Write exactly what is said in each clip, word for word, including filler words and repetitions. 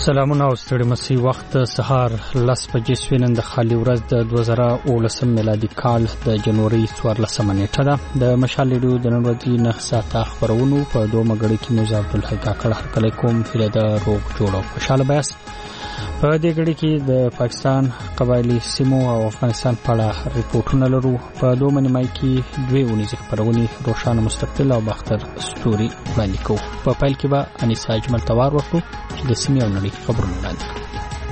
سلامونه او ستړي مسي وخت سهار لس بجې سوینند خالي ورځ د دوه زره اوولسم میلادي کال د جنوري څوارلسمه نیټه ده. د مشال ریډیو د نن ورځې نه ساعته خبرونو په دوه مګړې کې موږ عبدالحی کاکړ هرکلی کوم هیله د روغ جوړ او خوشاله بیاست. په دې غړي کې د پاکستان قبایلی سیمو او افغانستان په اړه ریپورتونه لرو. په دوه منمای کې دوه ونیزه خبرونه روشانه مستقل او باختر ستوري باندې کوو. په پیل کې به انیسا اجمل توار ورکو چې د سیمې او نړۍ خبرونه وړاندې کړي.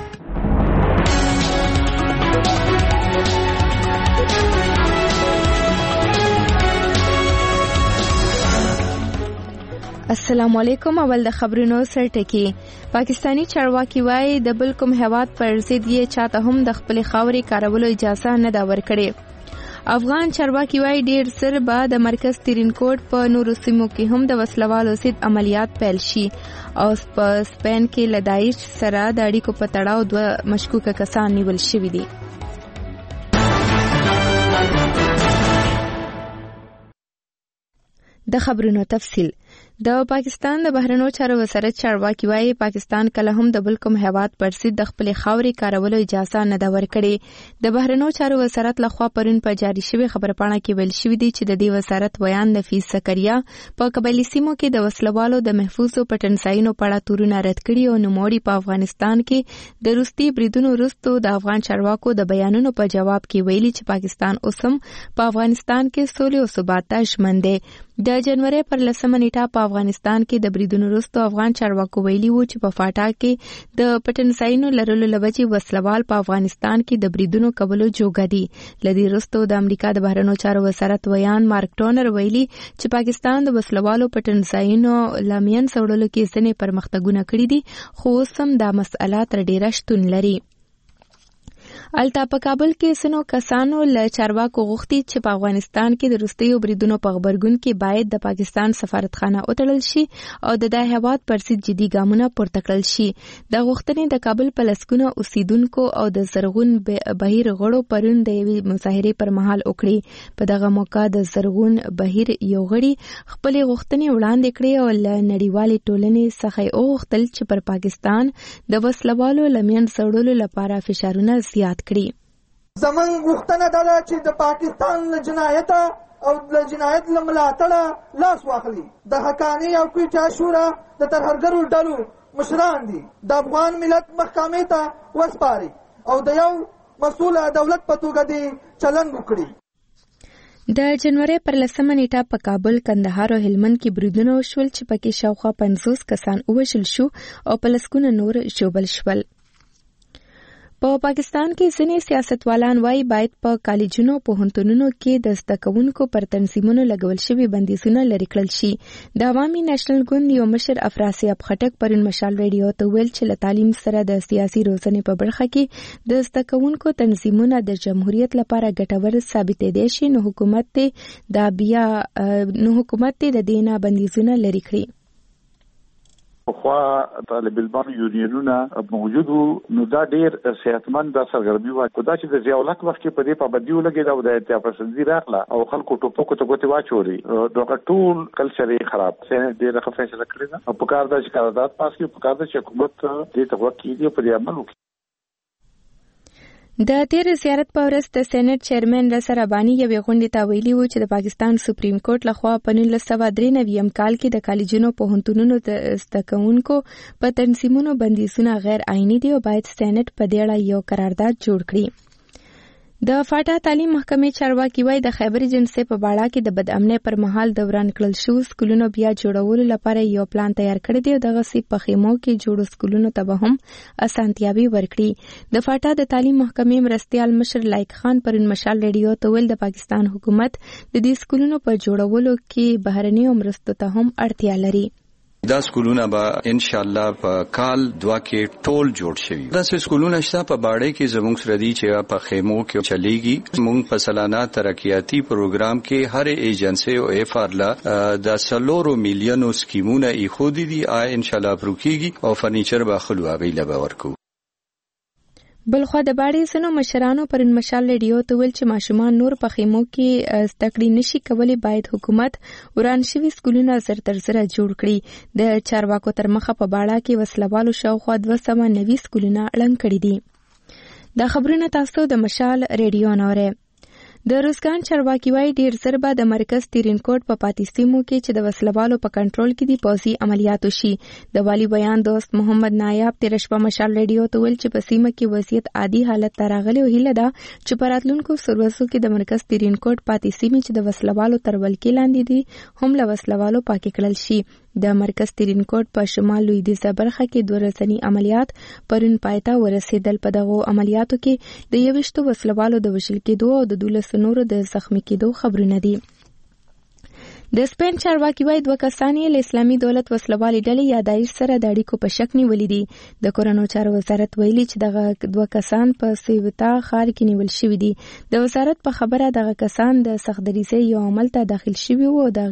السلام علیکم. اول د خبرونو سرټکی. پاکستانی چارواکي وایي د بل کوم هیواد پر ضد یې چاته هم د خپل خاورې کارولو اجازه نه دا ورکړي. افغان چارواکي وایي ډیر سر به د مرکز ترینکوټ په نورو سیمو کې هم د وسلوالو ضد عملیات پیل شي او په سپین کې له داعش سره د اړیکو په تړاو دوه مشکوکه کسان نیول شوي دي. د خبرونو تفصیل. د پاکستان د بهرنیو چارو وزارت چارواکي وایي پاکستان کله هم د بل کوم هیواد پر ضد د خپل خاورې کارولو اجازه نه ده ورکړې. د بهرنیو چارو وزارت لخوا پرون په جاری شوی خبرپاڼه کې ویل شوی دی چې د دې وزارت بیان نفیس زکریا په قبایلی سیمو کې د وسلوالو د محفوظو پټنځایونو په اړه تورونه رد کړي او نوموړي په افغانستان کې د روسي بریدونو وروسته د افغان چارواکو د بیانونو په جواب کې ویلي چې پاکستان اوس هم په افغانستان کې سولې او ثبات ته ژمن دی. د جنوري پر لسمه نیټه په افغانستان کې د بریدونو وروسته افغان چارواکو ویلي وو چې په فاټا کې د پټنځایونو لرلو لوجې وسلوال په افغانستان کې د بریدونو کولو جوګه دي. لدی وروسته د امریکا د بهرنیو چارو وزارت ویان مارک ټونر ویلي چې پاکستان د وسلوالو پټنځایونو لامین سوړلو کې ځنې پرمختګونه کړي دي خو اوس هم دا مسئله تر ډیره شتون لري. الته په کابل کې سنو کسانو له چارواکو غوښتي چې په افغانستان کې د روسي بریدونو په خبرګون کې باید د پاکستان سفارتخانه وټړل شي او د دې هیواد پر ضد جدي ګامونه پورته کړل شي. د غوښتنې د کابل په لسګونه اوسیدونکو او د زرغون بهیر غړو پرون د یوې مظاهرې پر مهال وکړي. په دغه موقع د زرغون بهیر یو غړي خپل غوښتنې وړاندې کړې او له نړیوالې ټولنې څخه یې وغوښتل چې پر پاکستان د وسلوالو لمین سوړلو لپاره فشارونه زیات کړي. زمونږ غوښتنه دا ده چې د پاکستان له جنایته او د جنایت له ملاتړه لاس واخلي. د حقاني او کویټا شورا د ترهګرو ډلو مشران دي د افغان ملت محکمې ته وسپاري او د یو مسؤل دولت په توګه دي چلند وکړي. د جنوري پر لسمه نیټه په کابل، کندهار او هلمند کې بریدونه وشول چې پکې شاوخوا پنځوس کسان ووژل شو او په لسګونه نور ژوبل شول. په پاکستان کې ځینې سیاستوالان وایي باید په کالجونو او پوهنتونونو کې د زده کوونکو پر تنظیمونو لګول شوي بندیزونه لرې کړل شي. د عوامي نېشنل ګوند یو مشر افراسیاب خټک پرون مشال ریډیو ته ویل چې له تعلیم سره د سیاسي روزنې په برخه کې د زده کوونکو تنظیمونه د جمهوریت لپاره ګټور ثابتېدای شي نو حکومت ته دا بیا نو حکومت ته د دینه بندیزونه لرې کړي. خو طالب العلم یونینونه موجودو نو دا ډیر صحتمند د سرګرمي وای خدا چې د ضیاولت وخت په دې پابندي ولګي دا د اتحاد پسندي راغله او خلکو ټوپکو ته ګوتې واچوري دغه ټول کلچر یې خراب څنګه ډیر ښه فیصله کړی دا په کار د قرارداد پاس کې په کار د حکومت دې ته وکړي په دې عمل وکړي. د تیر زیارت په ورځ د سېنات چیرمن نصر رباني یوې غونډې ته ویلي وو چې د پاکستان سپریم کورټ لخوا په نولس سوه درې نوي کال کې د کالجونو پوهنتونونو د زده کوونکو په تنظیمونو بندیزونه غیر آئیني دي او باید سېنات په دې اړه یو قرارداد جوړ کړي. د فاټا تعلیم محکمې چارواکي وایي د خیبر ایجنسۍ په باړه کې د بدامنۍ پر مهال د وران کړل شوو سکولونو بیا جوړولو لپاره یو پلان تیار کړی دی او دغسې په خیمو کې جوړو سکولونو ته به هم اسانتیاوې ورکړي. د فاټا د تعلیم محکمې مرستیال مشر لایق خان پرون مشال ریډیو ته ویل د پاکستان حکومت د دې سکولونو په جوړولو کې بهرنیو مرستو ته هم اړتیا لري. دا سکولونه به ان شاء الله په کال دوا کې ټول جوړ شي. دا سکولونه شته په باړې کې زموږ سره دي چې په خیمو کې چلیږي. موږ په سالانه ترقیاتی پروګرام کې هر ایجنسی او اف ار لا د سلورو میلیونو سکیمونه یې خو دي ان شاء الله پروکیږي او فرنیچر به خلوا غیله به ورکو. بلخوا د باړې ځینو مشرانو پرون مشال ریډیو ته ویل چې ماشومان نور په خیمو کې زده کړې نشي کولی، باید حکومت وران شوي سکولونه زر تر زره جوړ کړي. د چارواکو تر مخه په باړه کې وسلوالو شاوخوا دوه سوه نوي سکولونه ړنګ کړي دي. دا خبرونه تاسو د مشال ریډیو نه اورئ. د روزګان چارواکي وایي ډیر زر به د مرکز ترینکوټ په پاتې سیمو کې چې د وسلوالو په کنټرول کې دي پوځي عملیات وشي. د والي بیان دوست محمد نایاب تېره شپه مشال ریډیو ته ویل چې په سیمه کې وضعیت عادي حالت ته راغلی او هیله ده چې په راتلونکو څلورو کې د مرکز ترینکوټ پاتې سیمې چې د وسلوالو تر ولکې لاندې دي هم له وسلوالو پاکې کړل شي. د مرکز ترینکوټ په شمال لویدیځه برخه کې دوه ورځني عملیات پرون پای ته ورسېدل. په دغو عملیاتو کې د یویشتو وسلوالو د وژل کېدو او د دولسو نورو د زخمي کېدو خبرونه دي. د سپین چارواکي وایي دوه کسان یې له اسلامي دولت وسلوالې ډلې یا داعش سره د اړیکو په شک نیولي دي. د کورنیو چارو وزارت ویلي چې دغه دوه کسان په سیوتا ښار کې نیول شوي دي. د وزارت په خبره دغه کسان د سختدریزۍ یو عمل ته داخل شوي وو او د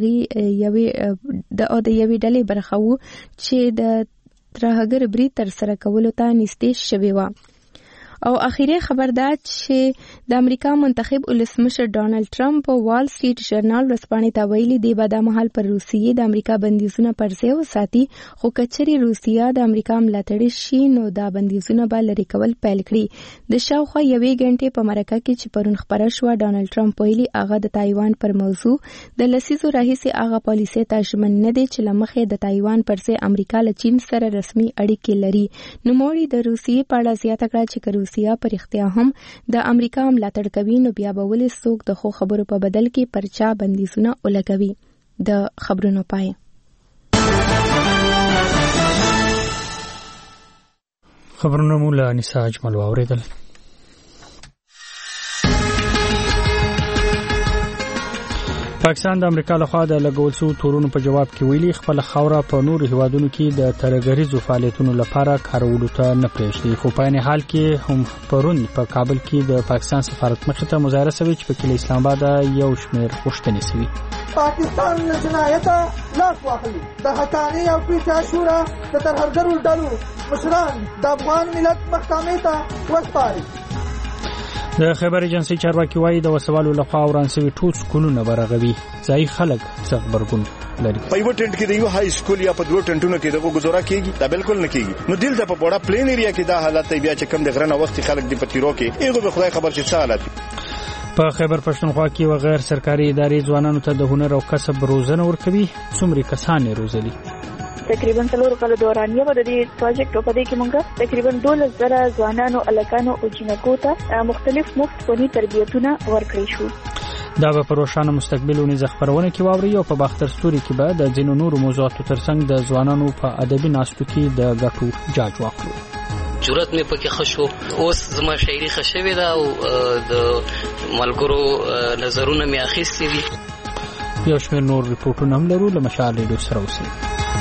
یوې ډلې برخه وو چې د ترهګر برید ترسره کولو ته نږدې شوې وه. او اخیری خبر دا چې د امریکا منتخب ولسمشر ډانلډ ټرمپ په وال سټریټ ژورنال ورځپاڼې ته ویلي دی به دا مهال پر روسیې د امریکا بندیزونه پر ځای وساتي، خو کچري روسیه د امریکا ملاتړ شي نو دا بندیزونه به لرې کول پیل کړي. د شاوخوا یوې غنټې په مرکه کې چې پرون خبره شوه ډانلډ ټرمپ ویلي هغه د تایوان پر موضوع د لسیزو راهیسې هغه پالیسۍ ته ژمن نه دی چې له مخې د تایوان پر ځای امریکا له چین سره رسمي اړیکې لري. نوموړي د روسیې په اړه زیاته کړه چې روسیه پر اختیا هم د امریکا ملاتړ کوي نو بیا به ولې څوک د خو خبرو په بدل کې پر چا بندیزونه ولګوي. د خبرونو پای. خبرونه مو له انیسا اجمل واوریدل. پاکستان د امریکا لخوا د لګول شوو تورونو په جواب کې ویلي خپل خوره په نورو هیوادونو کې د ترهګریزو فعالیتونو لپاره کارولو ته نه پرېږدي. خو په عین حال کې هم پرون په کابل کې د پاکستان سفارت مخې ته مظاهره شوې چې په کې اسلام آباد یو شمېر غوښتنې شوي. پاکستان له جنایته لاس واخلي. د حقاني او پیچا شورا د ترهګرو ډلو مشران د افغان ملت محکمې ته وسپاري. د خبر ایجنسی چارواکي وایي د وسوالو لخوا وران شوي ټول سکولونه برغوي. ځای خلک څه خبرګون لري. په یو ټنټ کې د یو های سکول یا په دوه ټنټونو کې دغه گزاره کیږي، دا بالکل نه کیږي. نو دلته په وړه پلین ایریا کې دا حالت بیا چې کم د غرنه وخت خلک د پتیرو کې ایغه به خدای خبر چې څه حالت. په خیبر پښتونخوا کې و غیر سرکاري ادارې ځوانانو ته د هنر او کسب روزنه ورکوي. څومره کسان یې روزلي؟ تقریبا څلور کال دورانیه و د دې پروژیکټ په دې کې موږ تقریبا دولس زره ځوانانو الکانو او جنکو ته مختلف مفت فني تربیتونه ورکړي شو. دا به په روښانه مستقبل ونې خبرونه کې واوري او په باختر ستوري کې به د ځینو نورو موضوعاتو ترڅنګ د ځوانانو په ادبي ناستو کې د ګټو جاج واخلو. جرأت مې پکې خشو، اوس زما شاعري خشوي ده او د ملګرو نظرونه مې اخیستي دي. یو شمېر نور ریپورټونه هم لرو. له مشال ریډیو سره اوسئ.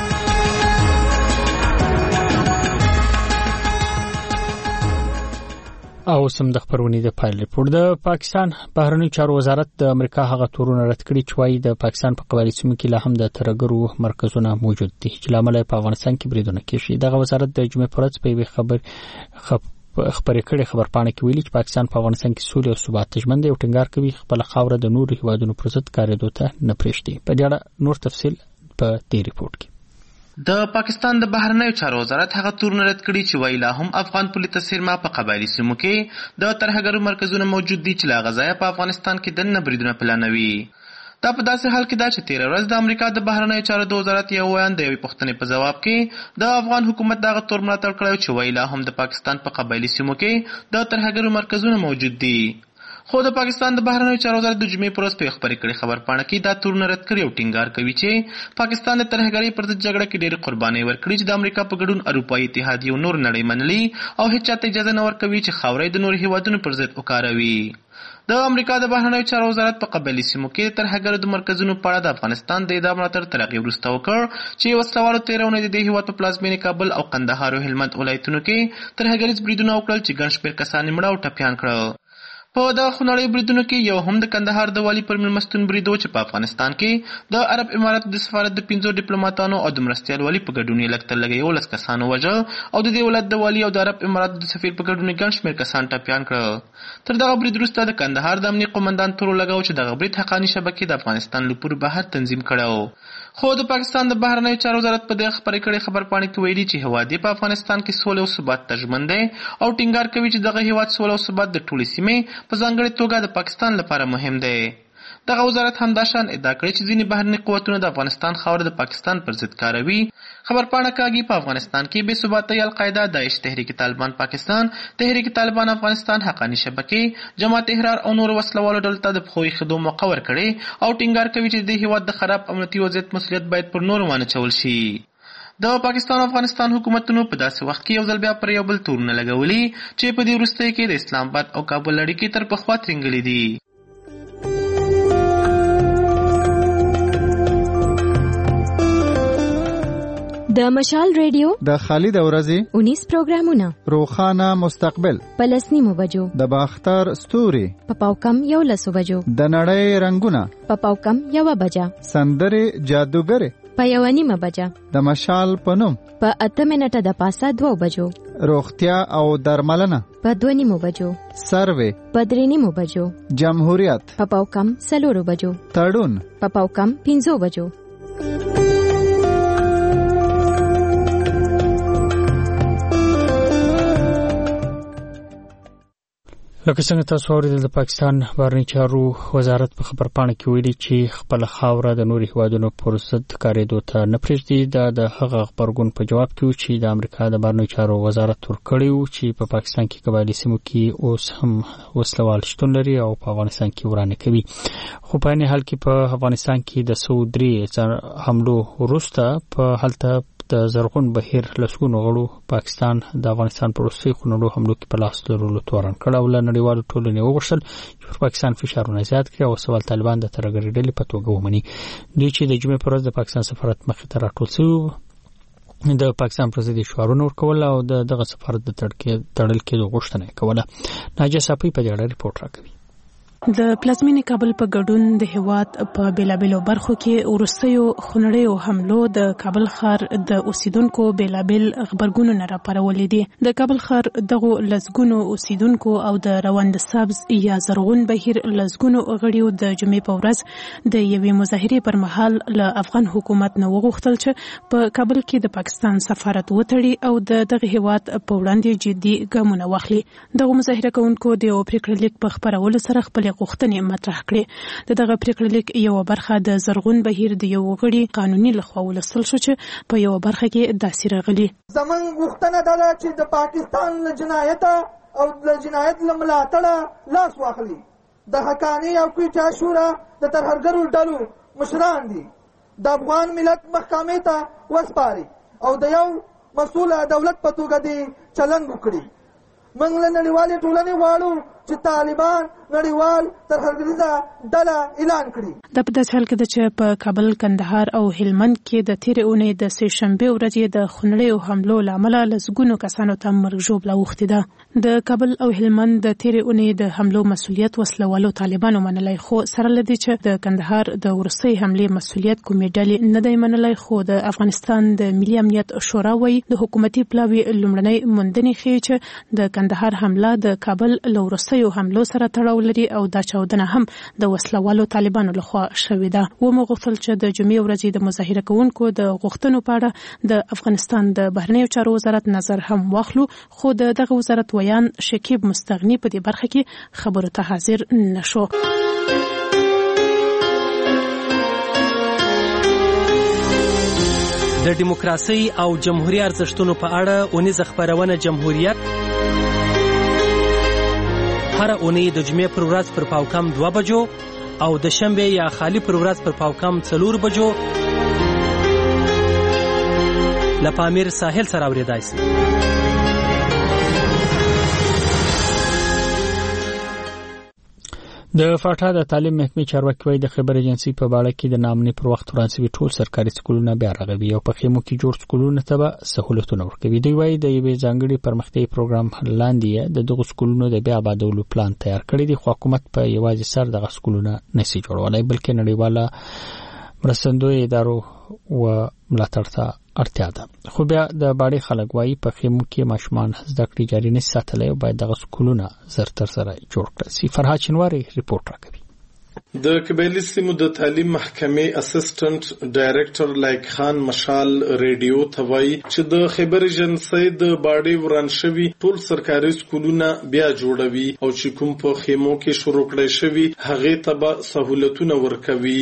او سم د خبرونې د پایل ریپورت. د پاکستان بهرنی چارو وزارت د امریکا هغه تورونه رد کړي چې وايي د پاکستان په قبایلي سیمو کې لا هم د ترهګرو مرکزونه موجود دي چې لامل په افغانستان کې بریدونه کیږي. دغه وزارت د جمعې پر ورځ په یوه خبر خبرې کړې خبرپاڼه کې ویلي چې پاکستان په افغانستان کې سولې او ثبات ته ژمن دی او ټینګار کوي خپل خاوره د نورو هیوادونو پر ضد کارېدو ته نه پرېږدي. په دې اړه نور تفصیل په دې ریپورت کې. د پاکستان د بهرنیو چارو وزارت هغه تورونه رد کړي چې وایي لا هم افغان پولیس سیمه په قبایلی سیمو کې د ترهګرو مرکزونه موجود دي چې لا غزا په افغانستان کې د نه بریدونه پلانوي. دا په داسې حال کې دا چې تیر ورځ د امریکا د بهرنیو چارو د وزارت یو ویان د یوې پوښتنې په جواب کې د افغان حکومت دغه تور ملاتړ کړی چې وایي لا هم د پاکستان په قبایلی سیمو کې د ترهګرو مرکزونه موجود دي. خو د پاکستان د بهرنیو چارو وزارت د جمعې پر ورځ په خبرې کړې خبرپاڼه کې دا تورونه رد کړي او ټینګار کوي چې پاکستان د ترهګرۍ پر ضد جګړه کې ډېرې قربانۍ ورکړي چې د امریکا په ګډون اروپایي اتحادیې او نور نړۍ منلي او هیڅ چاته اجازه نه ورکوي چې خاورې د نورو هیوادونو پر ضد وکاروي. د امریکا د بهرنیو چارو وزارت په قبایلي سیمو کې ترهګرو د مرکزونو په اړه د افغانستان د اداره ملاتړ تر هغې وروسته وکړ چې وسلوالو تېره اونۍ د دې هېواد په پلازمېنې کابل او قندهار او هلمند ولایتونو کې ترهګریز بریدونه وکړل چې ګڼ شمېر کسان یې مړه او ټپیان کړل. په د خونړیو بریدونو کې یو هم د کندهار د والي پر مېلمستون برید و چې په افغانستان کې د عرب امارات د سفارت د پنځو ډیپلوماټانو او د مرستیال والي په ګډون یې لږ تر لږه یولس کسانو وژه او د دې ولایت د والي او د عرب امارات د سفیر په ګډون ګڼ شمېر کسان ټپیان کړه. تر دغه برید وروسته د کندهار د امنیه قومندان تورو لګاو چې دغه برید حقاني شبکې د افغانستان له پورې بهر تنظیم کړی. خو د پاکستان د بهرنیو چارو وزارت په دغه خبرې کړې خبرپاڼې کې ویلي چې هیواد په افغانستان کې سوله او ثبات ته ژمن دی او ټینګار کوي چې دغه هیواد سوله او ثبات د ټولې سیمې په ځانګړې توګه د پاکستان لپاره مهم دی. دغه وزارت همداشان ادعا کړې چې ځینې بهرني قوتونه د افغانستان خاوره د پاکستان پر ضد کاروي. خبرپاڼه کاږي په افغانستان کې بې ثباتۍ القاعده، داعش، تحریک طالبان پاکستان، تحریک طالبان افغانستان، حقاني شبکې، جماعت احرار او نور وسلوالو ډلو ته د پښو ایښودو موقع ورکړې او ټینګار کوي چې د هیواد د خراب امنیتي وضعیت مسؤلیت باید پر نورو وانچول شي. د پاکستان او افغانستان حکومتونو په داسې وخت کې یو ځل بیا پر یو بل تورونه لګولي چې په دې وروستیو کې د اسلام آباد او کابل اړیکې تر پخوا ترنګلې دي. د مشال ریډیو د خالد اورزي انیس پروګرامونه، روخانه مستقبل په لسنیمو بجو، د باختر ستوري په پاوکم یو لسو بجو، د نړۍ رنگونه په پاوکم یو بجا، سندرې جادوګرې په یو نیمه بجا، د مشال پنوم په اته منټه د پاسه دوه بجو، روغتیا او درملنه په دوه نیمو بجو، سروې په درې نیمو بجو، جمهوریت په پاوکم څلورو بجو، تړون په پاوکم پنځو بجو. لکه څنګه تاسو اورېدل د پاکستان بهرنی چارو وزارت په خبرپاڼه کې ویلي چې خپل خاوره د نورو هیوادونو پر ضد کارېدو ته نه پرېږدي. دا د هغه خبرګون په جواب کې چې د امریکا د بهرنی چارو وزارت ورکړی و چې په پاکستان کې قبایلي سیمو کې اوس هم وسلوال شتون لري او په افغانستان کې ورانه کوي. خو په عین حال کې په افغانستان کې د څو درې حملو وروسته په هلته د زرغون بهیر لسګونو غړو پاکستان د افغانستان پر وروستي خونړو حملو کې په لاس لرلو تورن کړ او له نړیوالو ټولنې وغوښتل چې پر پاکستان فشارونه زیات کړي او سوال طالبان د ترهګرۍ ډلې په توګه ومني. دوی چې د جمعې پر ورځ د پاکستان سفارت مخې ته راټول شوي د پاکستان پر ضد شعارونه ورکول او د دغه سفارت د تړل کېدو غوښتنه کوله. ناجیه صافی په دې اړه ریپورت راکوي. د پلازمینې کابل په ګډون د هیواد په بیلابیلو برخو کې ورستیو خونړیو حملو د کابل ښار د اوسیدونکو بیلابیل خبرګونونه راپارولې دي. د کابل ښار دغو لسګونو اوسیدونکو او د روان سبز یا زرغون بهیر لسګونو غړیو د جمعې په ورځ د یوې مظاهرې پر مهال له افغان حکومت نه وغوښتل چې په کابل کې د پاکستان سفارت وتړي او د دغه هیواد په وړاندې جدي ګامونه واخلي. دغه مظاهره کوونکو د یو پریکړه لیک په خپرولو سره خپل غوښتنې مطرح کړې. د دغه پریکړه لیک یو برخه د زرغون بهیر د یو غړي قانوني لخوا ولوستل شو چې په یو برخه کې داسې راغلي: زموږ غوښتنه دا ده چې د پاکستان له جنایت او د جنایت له ملاتړه لاس واخلي. د حقاني او کویټا شورا د ترهګرو ډلو مشران دي د افغان ملت محکمې ته وسپاري او د یو مسؤل دولت په توګه دي چلند وکړي. موږ له نړیوالې ټولنې غواړو چې طالبان نړیوال ترهګریزه ډله اعلان کړي. د په داسې حال کې ده چې په کابل، کندهار او هلمند کې د تېرې اونۍ د سې شنبې ورځې د خونړیو حملو له امله لسګونو کسانو ته مرګ ژوبله اوښتې ده. د کابل او هلمند د تېرې اونۍ د حملو مسؤلیت وسلوالو طالبانو منلی، خو سره له دې چې د کندهار د وروستۍ حملې مسؤلیت کومې ډلې نه دی منلی، خو د افغانستان د ملي امنیت شورا وایي د حکومتي پلاوي لومړنۍ موندنې ښیي چې د کندهار حمله د کابل له وروستیو حملو سره تړاو لري او دا چاودنه هم د وسلوالو طالبانو لخوا شوې ده. ومو غوښتل چې د جمعې ورځې د مظاهره کوونکو د غوښتنو په اړه د افغانستان د بهرنیو چارو وزارت نظر هم واخلو، خو د دغه وزارت ویان شکیب مستغنی په دې برخه کې خبرو ته حاضر نشو. د دیموکراسي او جمهوریت ارزښتونو په اړه اونیزه خبرونه جمهوریت هر اونۍ د جمعې پر ورځ پر پاوکم دوه بجو او د شنبې یا خالی پر ورځ پر پاوکم څلور بجو له پامیر ساحل سره اورېدای شي. د فاټا د تعلیم محکمې چارواکي وايي د خبر ایجنسی په باړه کې د نامنې پر وخت ورانسوي ټول سرکاري سکولونه بیا رغوي او په خیمو کې جوړ سکولونه ته به سہولتونه ورکوي. دوی وايي د یوې ځانګړي پرمختیایي پروګرام لاندې د دغو سکولونو د بیا آبادولو پلان تیار کړی دی، خو حکومت په یوازې سر دغه سکولونه نشي جوړولای بلکې نړیواله مرستندوی ادارو و ملاتړ ته اړتیا ده. خو بیا د باړې خلک وايي په خیمو کې ماشومان زده کړې جاري نشي ساتلی او باید دغه سکولونه زر تر زره جوړ کړل شي. فرهاد شینواری ریپورت راکوي. د قبایلی سیمو د تعلیم محکمې اسسټنټ ډایریکټر لایق خان مشال ریډیو ته وایي چې د خبر ایجنسی د باړې وران شوي ټول سرکاري سکولونه بیا جوړوي او چې کوم په خیمو کې شروع کړی شوي هغې ته به سہولتونه ورکوي.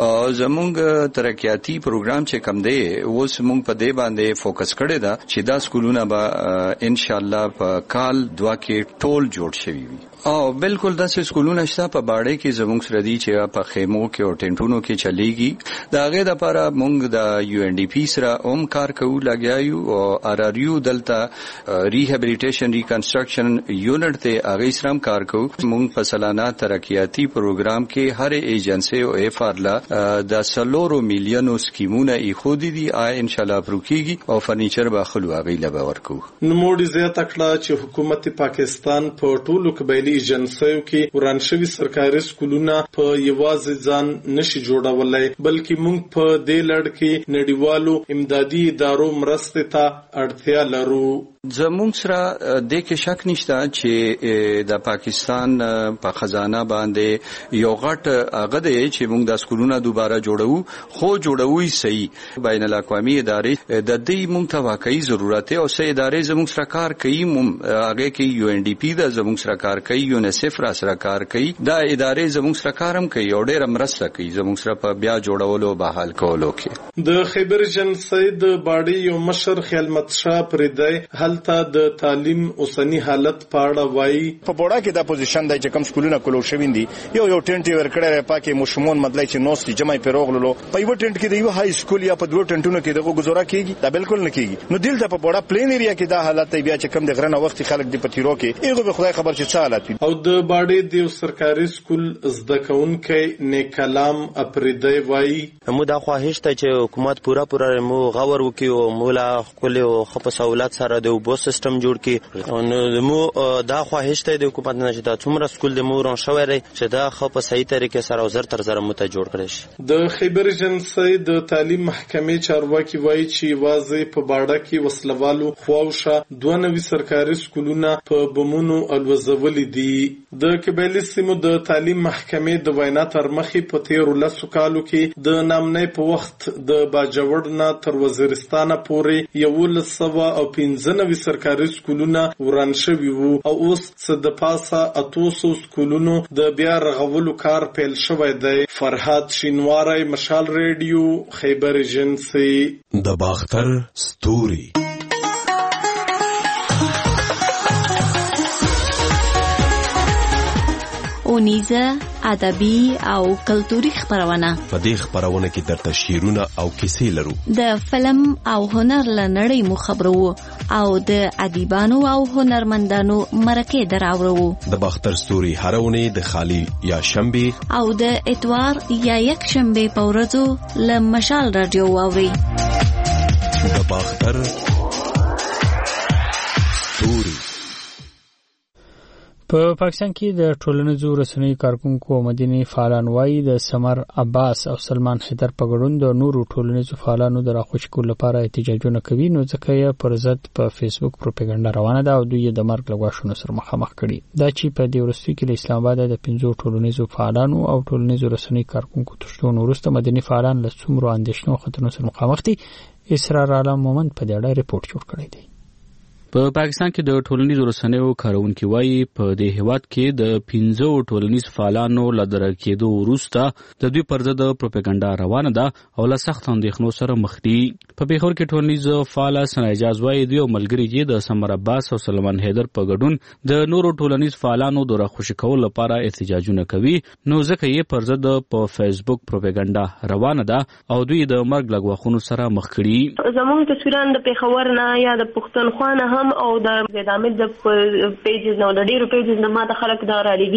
زمونږ ترقیاتی پروګرام چې کم دی اوس مونږ په دې باندې فوکس کړی دا چې دا سکولونه به ان شاء الله په کال دوا کې ټول جوړ شوي وي. او بالکل داسې سکولونه شته په باړې کې زمونږ سره دي چې په خیمو کې او ټینټونو کې چلیږي. دا هغه د لپاره مونږ د یو ان ډي پی سره هم کار کوو لګیا یو او ار ار یو دلته ریهابیلیټیشن ریکنسټرکشن یونټ ته هغه سره هم کار کوو. مونږ په سالانه ترقیاتی پروګرام کې هر ایجنسی او اف ار لا د سلورو میلیونو سکیمونه ای خودی دي آی ان شاء الله پروکیږي او فرنیچر به خلو هغه لبا ورکو. نوموړي زیاته کړه چې حکومت پاکستان په ټولو قبایلی ایجنسیو کې وران شوي سرکاري سکولونه په یوازې ځان نشي جوړولای بلکې موږ په دې لړ کې نړیوالو امدادي ادارو مرستې ته اړتیا لرو. زمونږ سره د کې شک نشته چې د پاکستان په خزانه باندې یو غټ هغه دی چې موږ د سکولونه دوباره جوړو خو جوړوي صحیح بین الاقوامي ادارې د دې موږ ته واقعي ضرورت او سه ادارې زموږ سره کار کوي. هغه کې یو ان ډي پی د زموږ سره کار کوي، یونیسف را سره کار کوي، دا ادارې زموږ سره کارم کوي او ډېر مرسته کوي زموږ سره په بیا جوړولو بحال کولو کې. د خیبر ایجنسی د باړې یو مشر خیالمت شاه پردی هلته د تعلیم اوسنی حالت په اړه وایي. په بوډا کې د پوزیشن د چې کوم سکولونه کولو شوین دي یو یو ټینټ ورکړی پاکه مشمون مدلای چې نوستي جمعي پیروغلو په یو ټینټ کې د یو های سکول یا په دوه ټینټونو کې دغه گزاره کیږي دا بالکل نه کیږي. نو دلته په بوډا پلین ایریا کې دا حالت بیا چې کوم د غرنه وخت خلک د پتیرو کې ایغه به خدای خبر چې څه حالت وي. او د باړې د سرکاري سکول زده کوونکې نیکلام اپریدی وایي مو دا خواهش ته چې حکومت پورا پورا مو غور وکي او مولا خپل او خپ سہولت سره د وبو سیستم جوړ کړي. نو مو دا خواهش ته د حکومت نه چې دا څومره سکول د مورون شوی ری چې دا خپ صحیح طریقې سره وزر تر زره مت جوړ کړي شي. د خیبر ایجنسی د تعلیم محکمې چارواکي وایي چې واځي په باړه کې وسلوالو خواوشه دوه نوي سرکاري سکولونه په بمونو الوزول دي. د قبایلی سیمو د تعلیم محکمې د وینا تر مخې په تیرو لسو کالو کې د نامنې په وخت د باجوړ نه تر وزیرستان پورې یولس سوه او پنځه نوي سرکاري سکولونه وران شوي وو او اوس څه د پاسه اتو سو سکولونو د بیا رغولو کار پیل شوی دی. فرهاد شینواری مشال ریډیو خیبر ایجنسی. د باختر ستوري اونیزه ادبي او کلتوري خبرونه. په دې خبرونه کې درته شعرونه او کیسې لرو. د فلم او هنر لنړۍ مو خبرو او د ادیبانو او هنرمندانو مرکه دراوړو. د باختر ستوري هرونه د خالی یا شنبه او د اتوار یا یک شنبه په ورځو ل مشال رادیو واوري. د باختر ستوري. په پاکستان کې د ټولنیزو رسنیو کارکونکو او مدني فعالان وايي د سمر عباس او سلمان حیدر په ګډون د نورو ټولنیزو فعالانو د راخوش کولو لپاره احتجاجونه کوي، نو ځکه یې پر ضد په فیسبوک پروپاګاندا روانه ده او دوی د مرګ له غواښونو سره مخامخ کړي. دا چې په دې وروستیو کې د اسلام آباد د پنځو ټولنیزو فعالانو او ټولنیزو رسنیو کارکونکو تشدون وروسته مدني فعالان له څومره اندېښنو او خطرونو سره مخامخ دي. اسرار عالم مومند په دې اړه ریپورت جوړ کړی دی. په پاکستان کې د ټولنیزو رسنیو کارونکو وايي په دې هیواد کې د پنځو ټولنیزو فعالانو لدر کېدو وروسته د دوی پر ضد پروپاګاندا روانه ده او له سخت اندېښنو سره مخ دي. په پیښور کې ټولنیزو فعال سنا اجازه وايي دوی ملګری دي د سمر عباس او سلمان حیدر په ګډون د نورو ټولنیزو فعالانو د راخوشي کولو لپاره احتجاجونه کوي، نو ځکه یې پر ضد په فیسبوک پروپاګاندا روانه ده او دوی د مرګ له غواخونو سره مخ کړي. زموږ تصویران د پیښور نه یا د پښتونخوا نه هم او د دامل د پیجز نو د ډیرو پیجز نه ما د خلک دا را لګي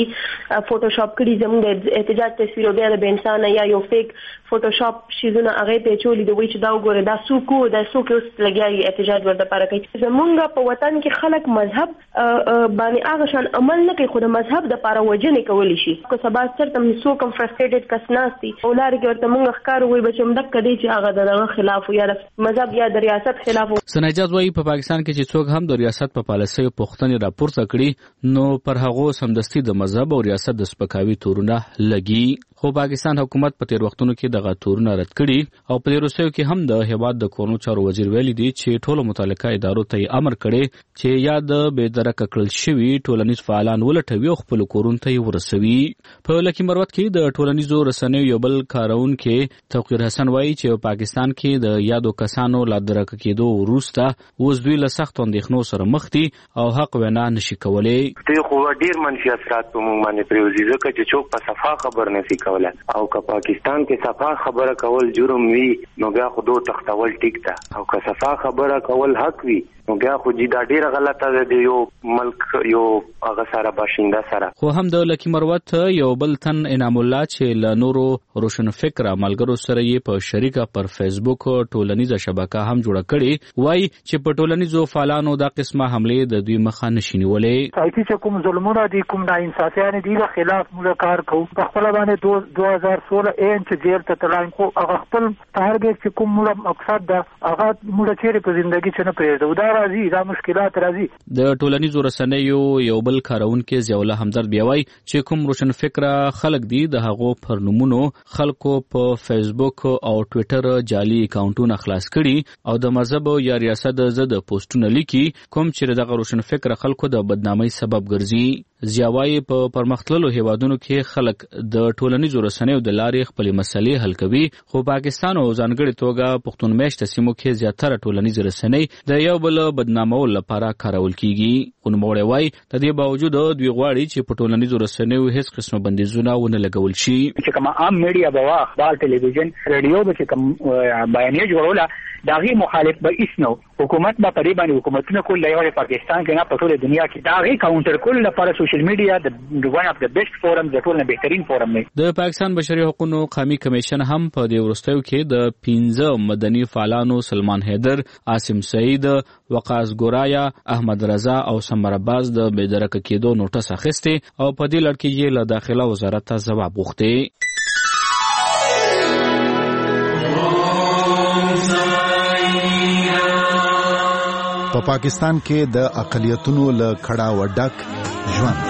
فوټوشاپ کړي زموږ د احتجاج تصویر بیا د انسان یا یو فیک فوټوشاپ شیزونه هغه ته چولې دی وای چې دا وګوره دا سوکو دا سوکو لګیاي احتجاج ورته لپاره کوي زمونږ په وطن کې خلک مذهب باندې هغه شان عمل نه کوي خو د مذهب د لپاره وجنې کولی شي که سبا سره تم سو کم فرستریټډ کس ناشتي اولار کې ورته مونږ ښکار وای بچم دک کدي چې هغه دغه خلاف یا مذهب یا د ریاست خلاف سنجاد وای په پاکستان کې چې څوک هم د ریاست په پالیسۍ پوښتنې راپورته کړي نو پر هغه سمدستي د مذهب او ریاست د سپکاوي تورونه لګي خو پاکستان حکومت په تیر وختونو کې دغه تورونه رد کړي او په دې وروستیو کې هم د هیواد د کورونو چارو وزیر ویلي دی چې ټولو متعلقه ادارو ته امر کړي چې یا د بې درکه کړل شوي ټولنیز فعالان ولټوي او خپل کورونو ته ورسوي په لکه مروت کې د ټولنیزو رسنیو یو بل کارون کې توقیر حسن وایي چې پاکستان کې د یادو کسانو لا درکه کېدو وروسته اوس دوی له سخت اندېښنو سره مخ دي او حق وینا نشي کولی دوی خو ډېر منفي اثرات په موږ باندې پرېوځي ځکه چې څوک په صفا خبر نشي کولی او که پاکستان کې صفا خبره کول جرم وي نو بیا خو دوه تختول ټیک ده او که صفا خبره کول حق وي نو بیا خو جدا ډیره غلطه ده د یو ملک یو هغه سره باشنده سره خو هم د لکی مروت یو بل تن انعام الله چې له نورو روشن فکر ملګرو سره یې په شریکه پر فیسبوک ټولنیزه شبکه هم جوړه کړي وای چې په ټولنیزو فعالانو دا قسمه حمله د دوی مخه نشي نیولې سایتي چې کوم ظلمونه دي کوم ناانصافیان دي د خلاف موږ کار کوو په خپل باندې دوه هزار سولہ انچ جیل ته تلایم خو هغه خپل ټارګټ چې کوم موږ مقصد ده هغه موږ چیرې په ژوندۍ کې نه پرېږدو دا راځي دا مشکلات راځي د ټولنیزو رسنیو یو بل کارون کې ضیاءالله همدرد بیا وایي چې کوم روشن فکره خلک دي د هغو پر نومونو خلکو په فیسبوک او ټوئیټر جعلي اکاونټونه خلاص کړي او د مذهب یا ریاست ضد پوسټونه لیکي کوم چې دغه روشن فکره خلکو د بدنامۍ سبب ګرځي ضیاوای په پرمختللو هیوادونو کې خلک د ټولنیزو رسنیو د لارې خپل مسلې حل کوي خو پاکستان او ځانګړي توګه پښتون میشته سیمو کې زیاتره ټولنیز رسنۍ د یو بل بدنامولو لپاره کارول کیږي نوموړی وایي د دې باوجود دوی غواړي چې په ټولنیزو رسنیو هیڅ قسمه بندیزونه ونه لګول شي چې کوم عام میډیا به اخبار ټلویزیون رادیو به کوم بیانیه جوړوله داغي مخالف به اسنو حکومت به پرې باندې حکومتونه کول لایو پاکستان کې نه په ټوله دنیا کې داغي کاونټر کول لپاره سوشل میډیا د ون اف د بیسټ فورم د ټولو بهترین فورم دی د پاکستان بشري حقوقو قومي کمیشن هم په دې ورستیو کې د پنځه مدني فعالانو سلمان حیدر عاصم سعید وقاص ګورایا احمد رضا او سمر عباس د بېدرکه کېدو نوټس اخیسته او په دې لړ کې یې له داخله وزارت ته ځواب غوښته په پاکستان کې د اقلیتونو له کړه وډک ژوند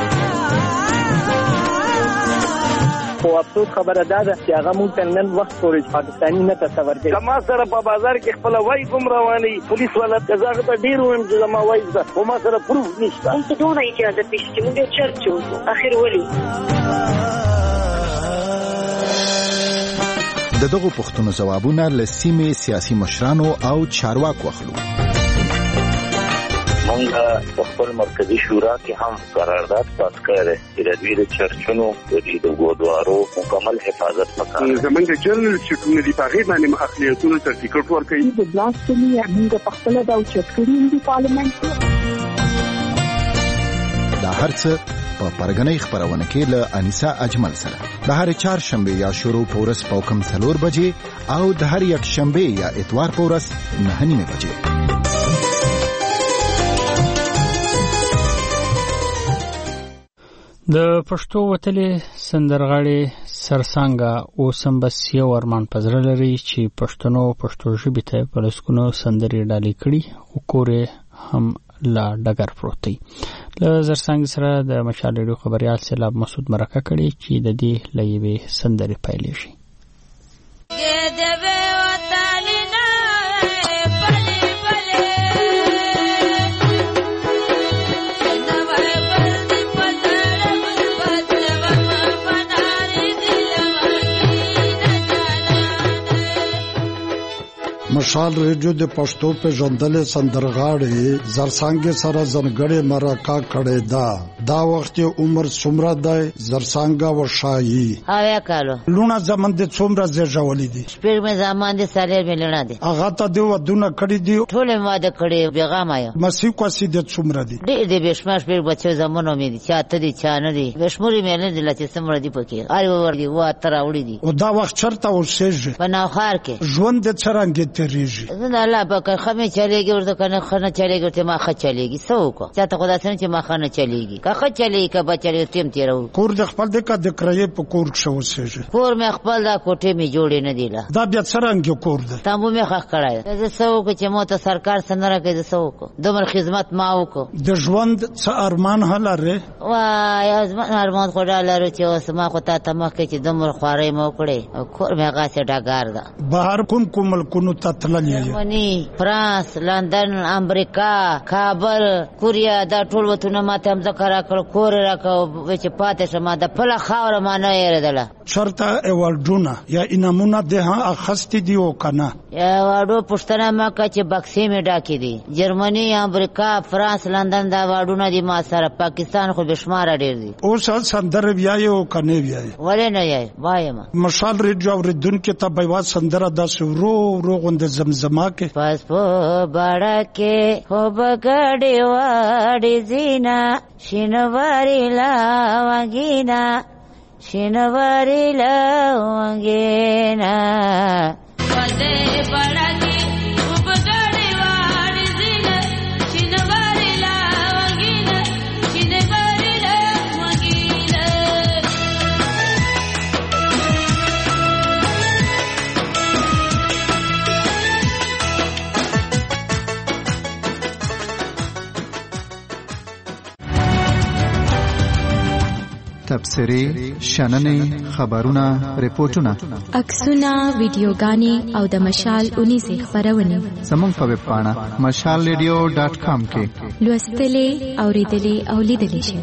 خو افسوس خبره ده چې هغه مونږ ته نن وخت پورې پاکستاني نه تصور کوي ما سره په بازار کې خپل وای کوم رواني پولیس والا قزاغه ته ډیر ویم چې ما وای ده خو ما سره پروف نشته هم ته دونه اجازه پېښ چې موږ چرچو اخر ولي د دغه پښتنو ځوابونه له سیمې سیاسي مشرانو او چارواکو اخلو مونږ په خپل مرکزی شورا کې هم قرارداد پاس کړی چې د دوی د چرچونو د ګودوارو مکمل حفاظت وکړي زمونږ جنرال چټونه دی په غیر باندې اخلیتونو سرټیفیکټ ورکړي د بلاسفمي موږ په خپل د چټکړي د پارلیمنت دا هرڅه په پرګنۍ خبرونه کې له انیسا اجمل سره د هر چهار شنبه یا شروع پورس پوکم څلور بجې او د هر یک شنبه یا اتوار پورس نه نیمه بجې د پښتو وتلې سندرغاړي سرسانګه اوسم بس یو ارمان پزړه لري چې پښتنو پښتو ژبې ته په لسکونو سندرې ډالې کړي او کورې هم لا ډګر پروت دی له زرسانګ سره د مشال ریډیو خبريال سیلاب مسعود مرکه کړي چې د دې لېوي سندرې پایلې شي مشال ریډیو د پښتو په ژوندلې سندرغاړي زرسانګ سره ځنګړې مرکه کړې ده دا وخت عمر څومره دی زرسانګه وشایي اویا کالو لونه زمن د څومره زیږولې دي شپږ مې زمان دي سالیر مې لونه دي هغه ته دی ودونه کړی دی ټول ماده کړی بیغام آیا مسیح کوسي د څومره دي دې دې بشماش په بچو زمونو مې دي چاته دي چا نه دي بشموري مې نه دي لته سمره دي پکې اری ور دي وا تر اوړي دي او دا وخت چرته اوسېږي په نوخار کې ژوند د څرنګه تیریږي زنه الله پاک خمه چلےږي ورته کنه خنه چلےږي ته ما خ چلےږي سو کو چاته خدا سره چې ما خنه چلےږي که خ چلےږي که بچره تیم تیرو کور د خپل د کا د کرایې په کور کې شو اوسېږي کور مې خپل دا کوټه مې جوړې نه دی لا دا بیا څرنګه کور ده تاسو مې خخ کړای زه سو کو چې مو ته سرکار سره راکې سو کو دومره خدمت ما وکړو د ژوند څه ارمان هلاره وای ازمان ارمان خدا لرو چې اوس ما خو ته تمکه چې دومره خوارې مو کړې او کور مې غاسه ډاګار ده بهر کوم کوم ملکونو ته تللې جرمني فرانس لندن امریکا کابل کوریا دا ټول وطنونه ما ته هم ذکر کړ کور راکاو چې پاتې شمه د پله خاور ما نه یریدله شرطه ایوالډونه یا انعامونه ده اخستې دی او کنه یا واړو پښتنه ما کا چې بکسې مې ډاکې دي جرمني امریکا فرانس لندن دا واړونه دي ما سره پاکستان خو بشمار ډیر دي اوس سندره بیا یو کنه بیا ولې نه یای وایم مشال ریډیو اوریدونکو ته به وا سندره د سورو ورو غوند زمزمه کې پس په باړه کې خو بغړې واړې زینا شینواری لا وګینا شینواری لا وګینا پدې باړه کې خو بغړې واړې زینا شینواری لا وګینا شینواری لا وګینا تبصرې شننې خبرونه ریپورتونه عکسونه ویډیوګانې او د مشال اونیزې خبرونه زموږ په ویب پاڼه مشال ریډیو ډاټ کام کې لوستلې اوریدلې او لیدلې شئ.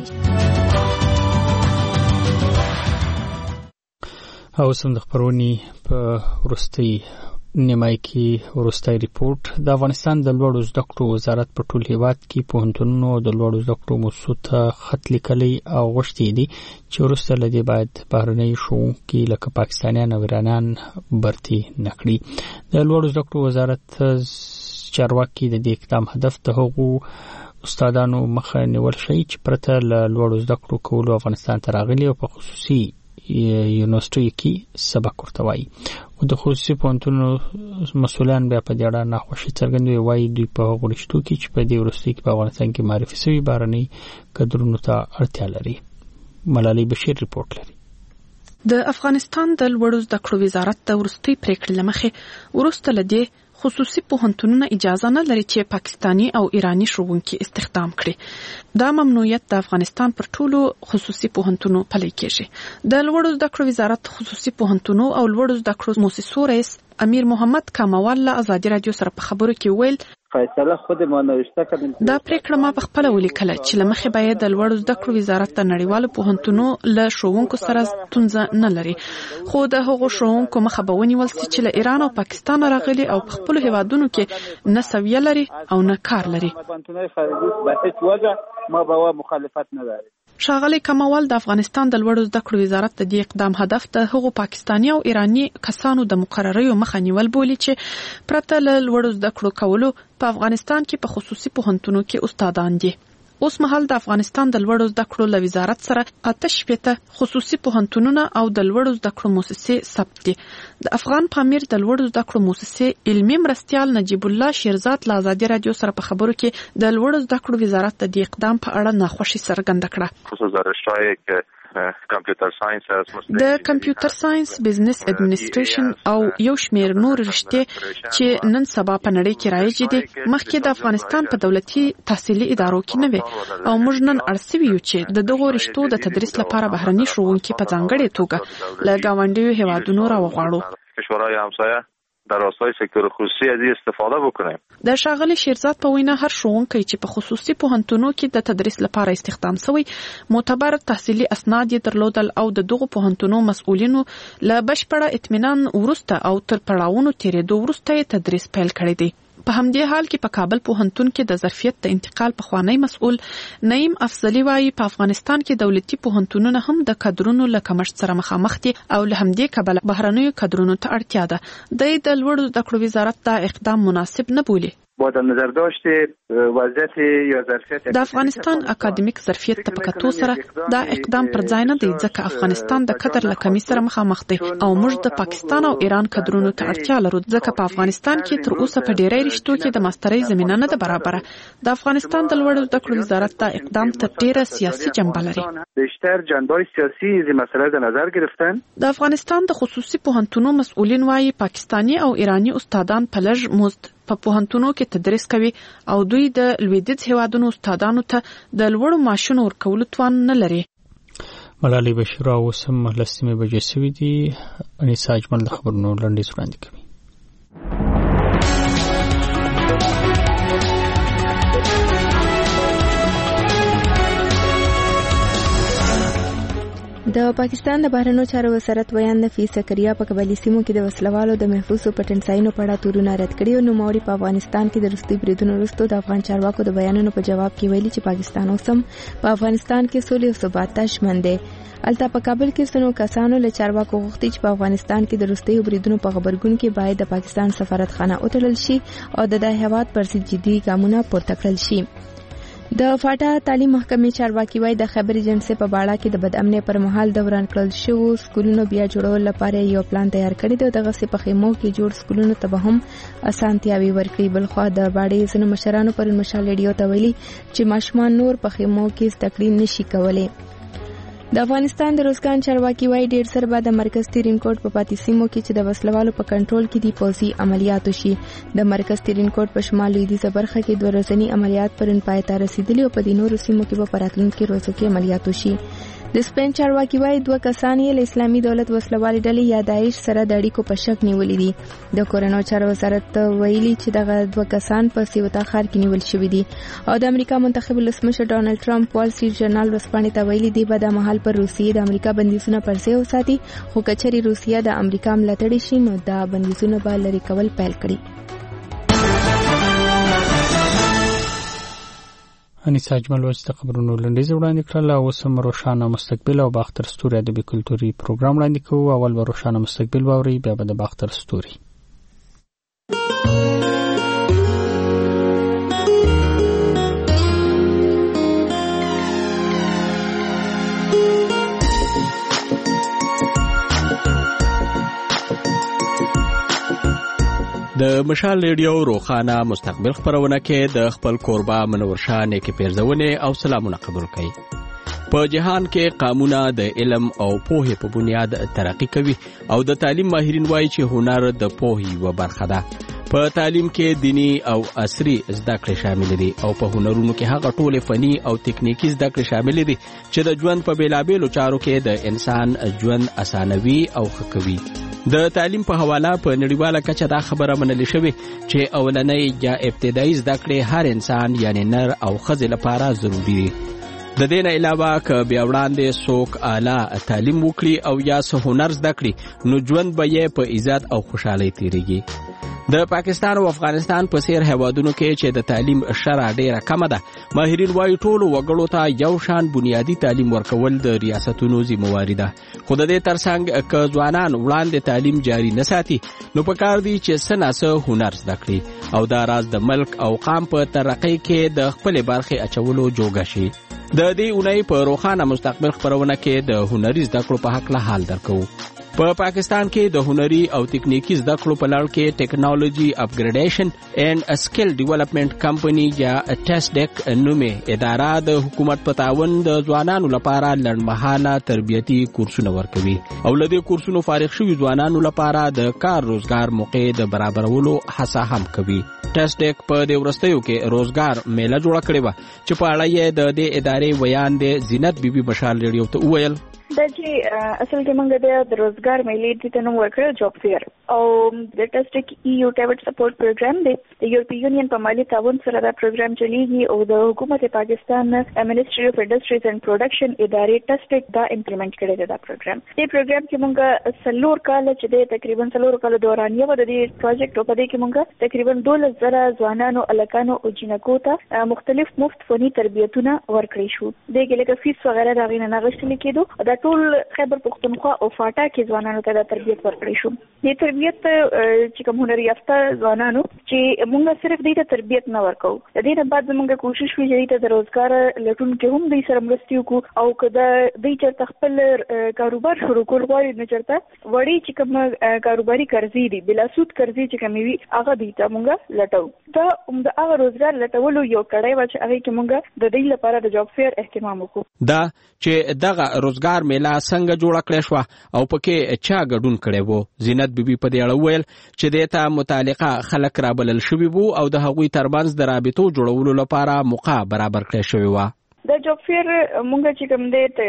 او سم د خبرونې په وروستي نیمای کې وروستی ریپورت د افغانستان د لوړو زده کړو وزارت په ټول هیواد کې پوهنتونونو د لوړو زده کړو موسسو ته خط لیکلی او غوښتي دي چې وروسته له دې باید بهرني ښوونکي لکه پاکستانیان او ایرانیان برتي نه کړي. د لوړو زده کړو وزارت چارواکي د دې اقدام هدف د هغو استادانو مخه نیول شي چې پرته له لوړو زده کړو کولو افغانستان ته راغلي او په خصوصي یونیورسيټي کې سبق ورته وایي. او د خصوصي پوهنتونونو مسؤلان بیا په دې اړه ناخوښي څرګندوي، وایي دوی په هغو رشتو کې چې په دې وروستي کې په افغانستان کې معرفي شوي بهرني کدرونو ته اړتیا لري. ملالۍ بشیر ریپورت لري. د افغانستان د لوړو زده کړو وزارت د وروستي پریکړې لمخې وروسته لدی خصوصي پوهنتونونه اجازه نه لري چې پاکستانی او ایرانی ښوونکي استخدام کړي. دا ممنوعیت د افغانستان پر ټولو خصوصي پوهنتونو پلي کېږي. د لوړو زده کړو وزارت خصوصي پوهنتونو او لوړو زده کړو مؤسسو رئیس امیر محمد کاموال له ازادي رادیو سره په خبرو کې ویل فیصله خود ما نوشته کړم. دا پریکړه ما په خپل ولیکله چې لمخې باید د لوړو زده کړو وزارت د نړیوالو پوهنتونو له ښوونکو سره ستونزه نه لري، خو د هغو ښوونکو مخه به ونیول سي چې له ایران او پاکستان راغلي او په خپل هیوادونو کې نه سویه لري او نه کار لري. ما به مخالفت نه لري. ښاغلی کمال د افغانستان د لوړو زده کړو وزارت د دې اقدام هدف د هغو پاکستانی او ایرانی کسانو د مقرریو مخه نیول بولي چې پرته له لوړو زده کړو کولو په افغانستان کې په خصوصي پوهنتونو کې استادان دي. اوس مهال د افغانستان د لوړو زده کړو له وزارت سره اته شپېته خصوصي پوهنتونونه او د لوړو زده کړو مؤسسې ثبت دي. د افغان پامیر د لوړو زده کړو مؤسسې علمي مرستیال نجیب الله شیرزاد له ازادي رادیو سره په خبرو کې د لوړو زده کړو وزارت د دې اقدام په اړه ناخوښي څرګنده کړه. خصوصا که کمپیوټر ساينس د کمپیوټر ساينس بزنس اډمنستریشن او یو شمېر نور رشتې چې نن سبا په نړۍ کې رایج دي مخکې د افغانستان په دولتي تحصیلي ادارو کې نه وي او موږ نن اړسوي یو چې د دغو رشتو د تدریس لپاره بهرني ښوونکي په ځانګړې توګه له ګاونډیو هیوادونو راوغواړو. کشورهای همسایه در راستای سکتور خصوصی از استفاده بکنیم. د ښاغلي شیرزاد په وینا هر ښوونکی چې په خصوصي پوهنتونو کې د تدریس لپاره استخدام شوی معتبر تحصیلي اسناد یې درلودل او د دغو پوهنتونو مسؤلینو له بشپړه اطمینان وروسته او تر پړاوونو تیرېدو وروسته یې تدریس پیل کړی دی. په همدې حال کې په کابل پوهنتون کې د ظرفیت د انتقال پخوانی مسؤل نعیم افضلی وايي په افغانستان کې دولتي پوهنتونونه هم د کادرونو له کمښت سره مخامخ دي او له همدې کبله بهرنیو کادرونو ته اړتیا ده. د لوړو زده کړو وزارت دا اقدام مناسب نه بولي. با در نظر داشت وضعیت یا ظرفیت د افغانستان اکاډمیک ظرفیت ته په کتو سره دا اقدام پر ځای نه دی ځکه افغانستان د کادر له کمی سره مخامخ دی او موږ د پاکستان او ایران کادرونو ته اړتیا لرو ځکه په افغانستان کې تر اوسه په ډیری رشتو کې د ماسترۍ زمینه نه ده برابره. د افغانستان د لوړو زده کړو وزارت دا اقدام ته ډیره سیاسي جنبه لري. بیشتر جنبه‌های سیاسی از این مسئله در نظر گرفتن. د افغانستان د خصوصي پوهنتونو مسؤلین وايي پاکستانی او ایرانی استادان په لږ مزد په پوهنتونو کې تدریس کوي او دوی د لویدیځ هیوادونو استادانو ته د لوړو معاشونو ورکولو توان نه لري. ملالۍ بشیر او سم لسمه بجې سوي دي. انیسا اجمل د خبرونو لنډیز وړاندې کوي. د پاکستان د بهرنیو چارو وزارت ویان نفیس زکریا په قبایلي سیمو کې د وسلوالو د محفوظو پټنځایونو په اړه تورونه رد کړي او نوموړي په افغانستان کې د وروستي بریدونو وروسته د افغان چارواکو د بیانونو په جواب کې ویلي چې پاکستان اوس هم په افغانستان کې سولې او ثبات ته ژمن دی. البته په کابل کې څنو کسانو له چارواکو غوښتي چې په افغانستان کې د وروستي بریدونو په خبرګون کې باید د پاکستان سفارتخانه وتړل شي او د دې هیواد پر ضد جدي ګامونه پورته کړل شي. د فاټا تعلیم محکمې چارواکي وايي د خبر ایجنسي په باړه کې د بدامنۍ پر مهال دوران کړل شو سکولونو بیا جوړول لپاره یو پلان تیار کړی دی. دغه څه په خیمو کې جوړ سکولونو ته به هم اسانتیاوي ورکړي. بلخوا د باړې ځینو مشرانو پر مشال ریډیو ته ویلي چې ماشومان نور په خیمو کې زده کړې نشي کولای. د افغانستان د روزګان چارواکي وايي ډېر سر به د مرکز تیرین کوټ په پاتې سیمو کې چې د وسلوالو په کنټرول کې دي پوځي عملیات وشي. د مرکز تیرین کوټ په شمال لویدیځه برخه کې دوه ورځني عملیات پرون پای ته رسیدلي او په دې نورو سیمو کې به په راتلونکي ورځو کې عملیات وشي. د سپین چارواکي وايي دوه کسان یې له اسلامي دولت وسلوالې ډلې یا داعش سره د اړیکو په شک نیولې دي. د کورونو چارو وزارت ویلي چې دغه دوه کسان په سیوتا ښار کې نیول شوي دي او د امریکا منتخب ولسمشر ډانلډ ټرمپ وال سټریټ جرنال ورځپاڼې ته ویلي دی به د مهال پر روسیې د امریکا بندیزونه پر ځای وساتي خو کچري روسیه د امریکا ملاتړ شي نو دا بندیزونه به لري کول پیل کړي. انیسا اجمل وچ د خبرونو لنډیز وړاندې کړل او سم روښانه مستقبل او باختر ستوري ادبي کلتوري پروګرام وړاندې کوو. اول به روښانه مستقبل واوري بیا به د باختر ستوري. د مشال ریډیو روخانه مستقبل خبرونه کې د خپل کوربه منور شاه نیکی پیرزونه او سلامونه قبول کړي. په جهان کې قانونا د علم او پوهې په بنیاد ترقی کوي او د تعلیم ماهرین وایي چې هنر د پوهې و برخه ده. په تعلیم کې دینی او عصري زده کړې شامل دي او په هنرونو کې هغه ټول فني او تکنیکی زده کړې شامل دي چې د ژوند په بیلابېلو چارو کې د انسان ژوند اسانوي او ښه کوي. د تعلیم په حواله په نړیواله کچه دا خبره منل شوې چې اولنۍ یا ابتدایي زده کړې هر انسان یعنی نر او ښځې لپاره ضروري دي. د دې نه علاوه که بیا وړاندې څوک اعلی تعلیم وکړي او یا څه هنر زده کړي نو ژوند به یې په عزت او خوشحالۍ تیریږي. د پاکستان او افغانستان په څیر هیوادونو کې چې د تعلیم شرع ډیره کمه ده ماهرین وایي ټولو وګړو ته یو شان بنیادی تعلیم ورکول د ریاستونو ذمہواری ده. خو د دې ترڅنګ که ځوانان وړاندې تعلیم جاری نه ساتي نو پکار دی چې څه ناڅه هنر زده کړي او دا راز د ملک او قام په ترقۍ کې د خپلې برخې اچولو جوګه شي. د دې اونۍ په روښانه مستقبل خبرونه کې د هنري زده کړو په هکله حال درکو. په پاکستان کې د هنري او تکنیکی زده کړو په لړ کې ټیکنالوژي اپګریډیشن اینڈ سکل ډیولپمنٹ کمپنی یا ټیسټیک نومې اداره د حکومت په تعاون د ځوانانو لپاره لړمحاله تربیتی کورسونه ورکوي او له دې کورسونو فارغ شوي ځوانانو لپاره د کار روزګار موقع د برابرولو هڅه هم کوي. ټیسټیک په دې وروستیو کې روزګار میله جوړه کړې وه چې په اړه یې د دې ادارې ویان دی زینت بیبي مشال ریډیو ته وویل دا چې اصل کې موږ د روزګار میلې دې ته نوم ورکړو جاب فیر او د ټسټک ای یو ټیبټ سپورټ پروګرام دی د یورپی یونین په مالی تعاون سره دا پروګرام چلیږي او د حکومت پاکستان منسټری اف انډستریز اینڈ پروډکشن ادارې ټسټک دا امپلیمنٹ کړی دی دا پروګرام. دې پروګرام کې مونږ سلور کال چې د تقریبا سلور کال دوران یو د دې پروجیکټ په دې کې مونږ تقریبا دولس زره ځوانانو الکانو او جنکو ته مختلف مفت فني تربیتونه ورکړي شو. د کې لکه فیس وغیرہ دا غینه نه غشتل کېدو. دا ټول خیبر پختونخوا او فاټا کې ځوانانو ته د تربیت ورکړي شو. د تربیت چې کوم هنر یافته ځوانانو چې موږ صرف دې ته تربیت نه ورکو. د دې نه بعد موږ کوشش وکړو چې د روزګار لټون کې هم دې سره مرسته وکړو او کله دې چې خپل کاروبار شروع کول غواړي نه چرته وړي چې کوم کاروباري قرضې دي بلا سود قرضې چې کومي وي هغه دې ته موږ لټو. دا هم د هغه روزګار لټولو یو کړای و چې هغه کې موږ د دې لپاره د جاب فیر اهتمام وکړو. دا چې دغه روزګار میله څنګه جوړ کړی شو او پکې چا ګډون کړی وو. زینت بیبي په دې اړه ویل چې د ته متعلقه خلک رابلل شوي وو او د هغوی ترمنځ د رابطو جوړولو لپاره موقع برابر کړی شوی و. د جاب فیر مونږ چې کوم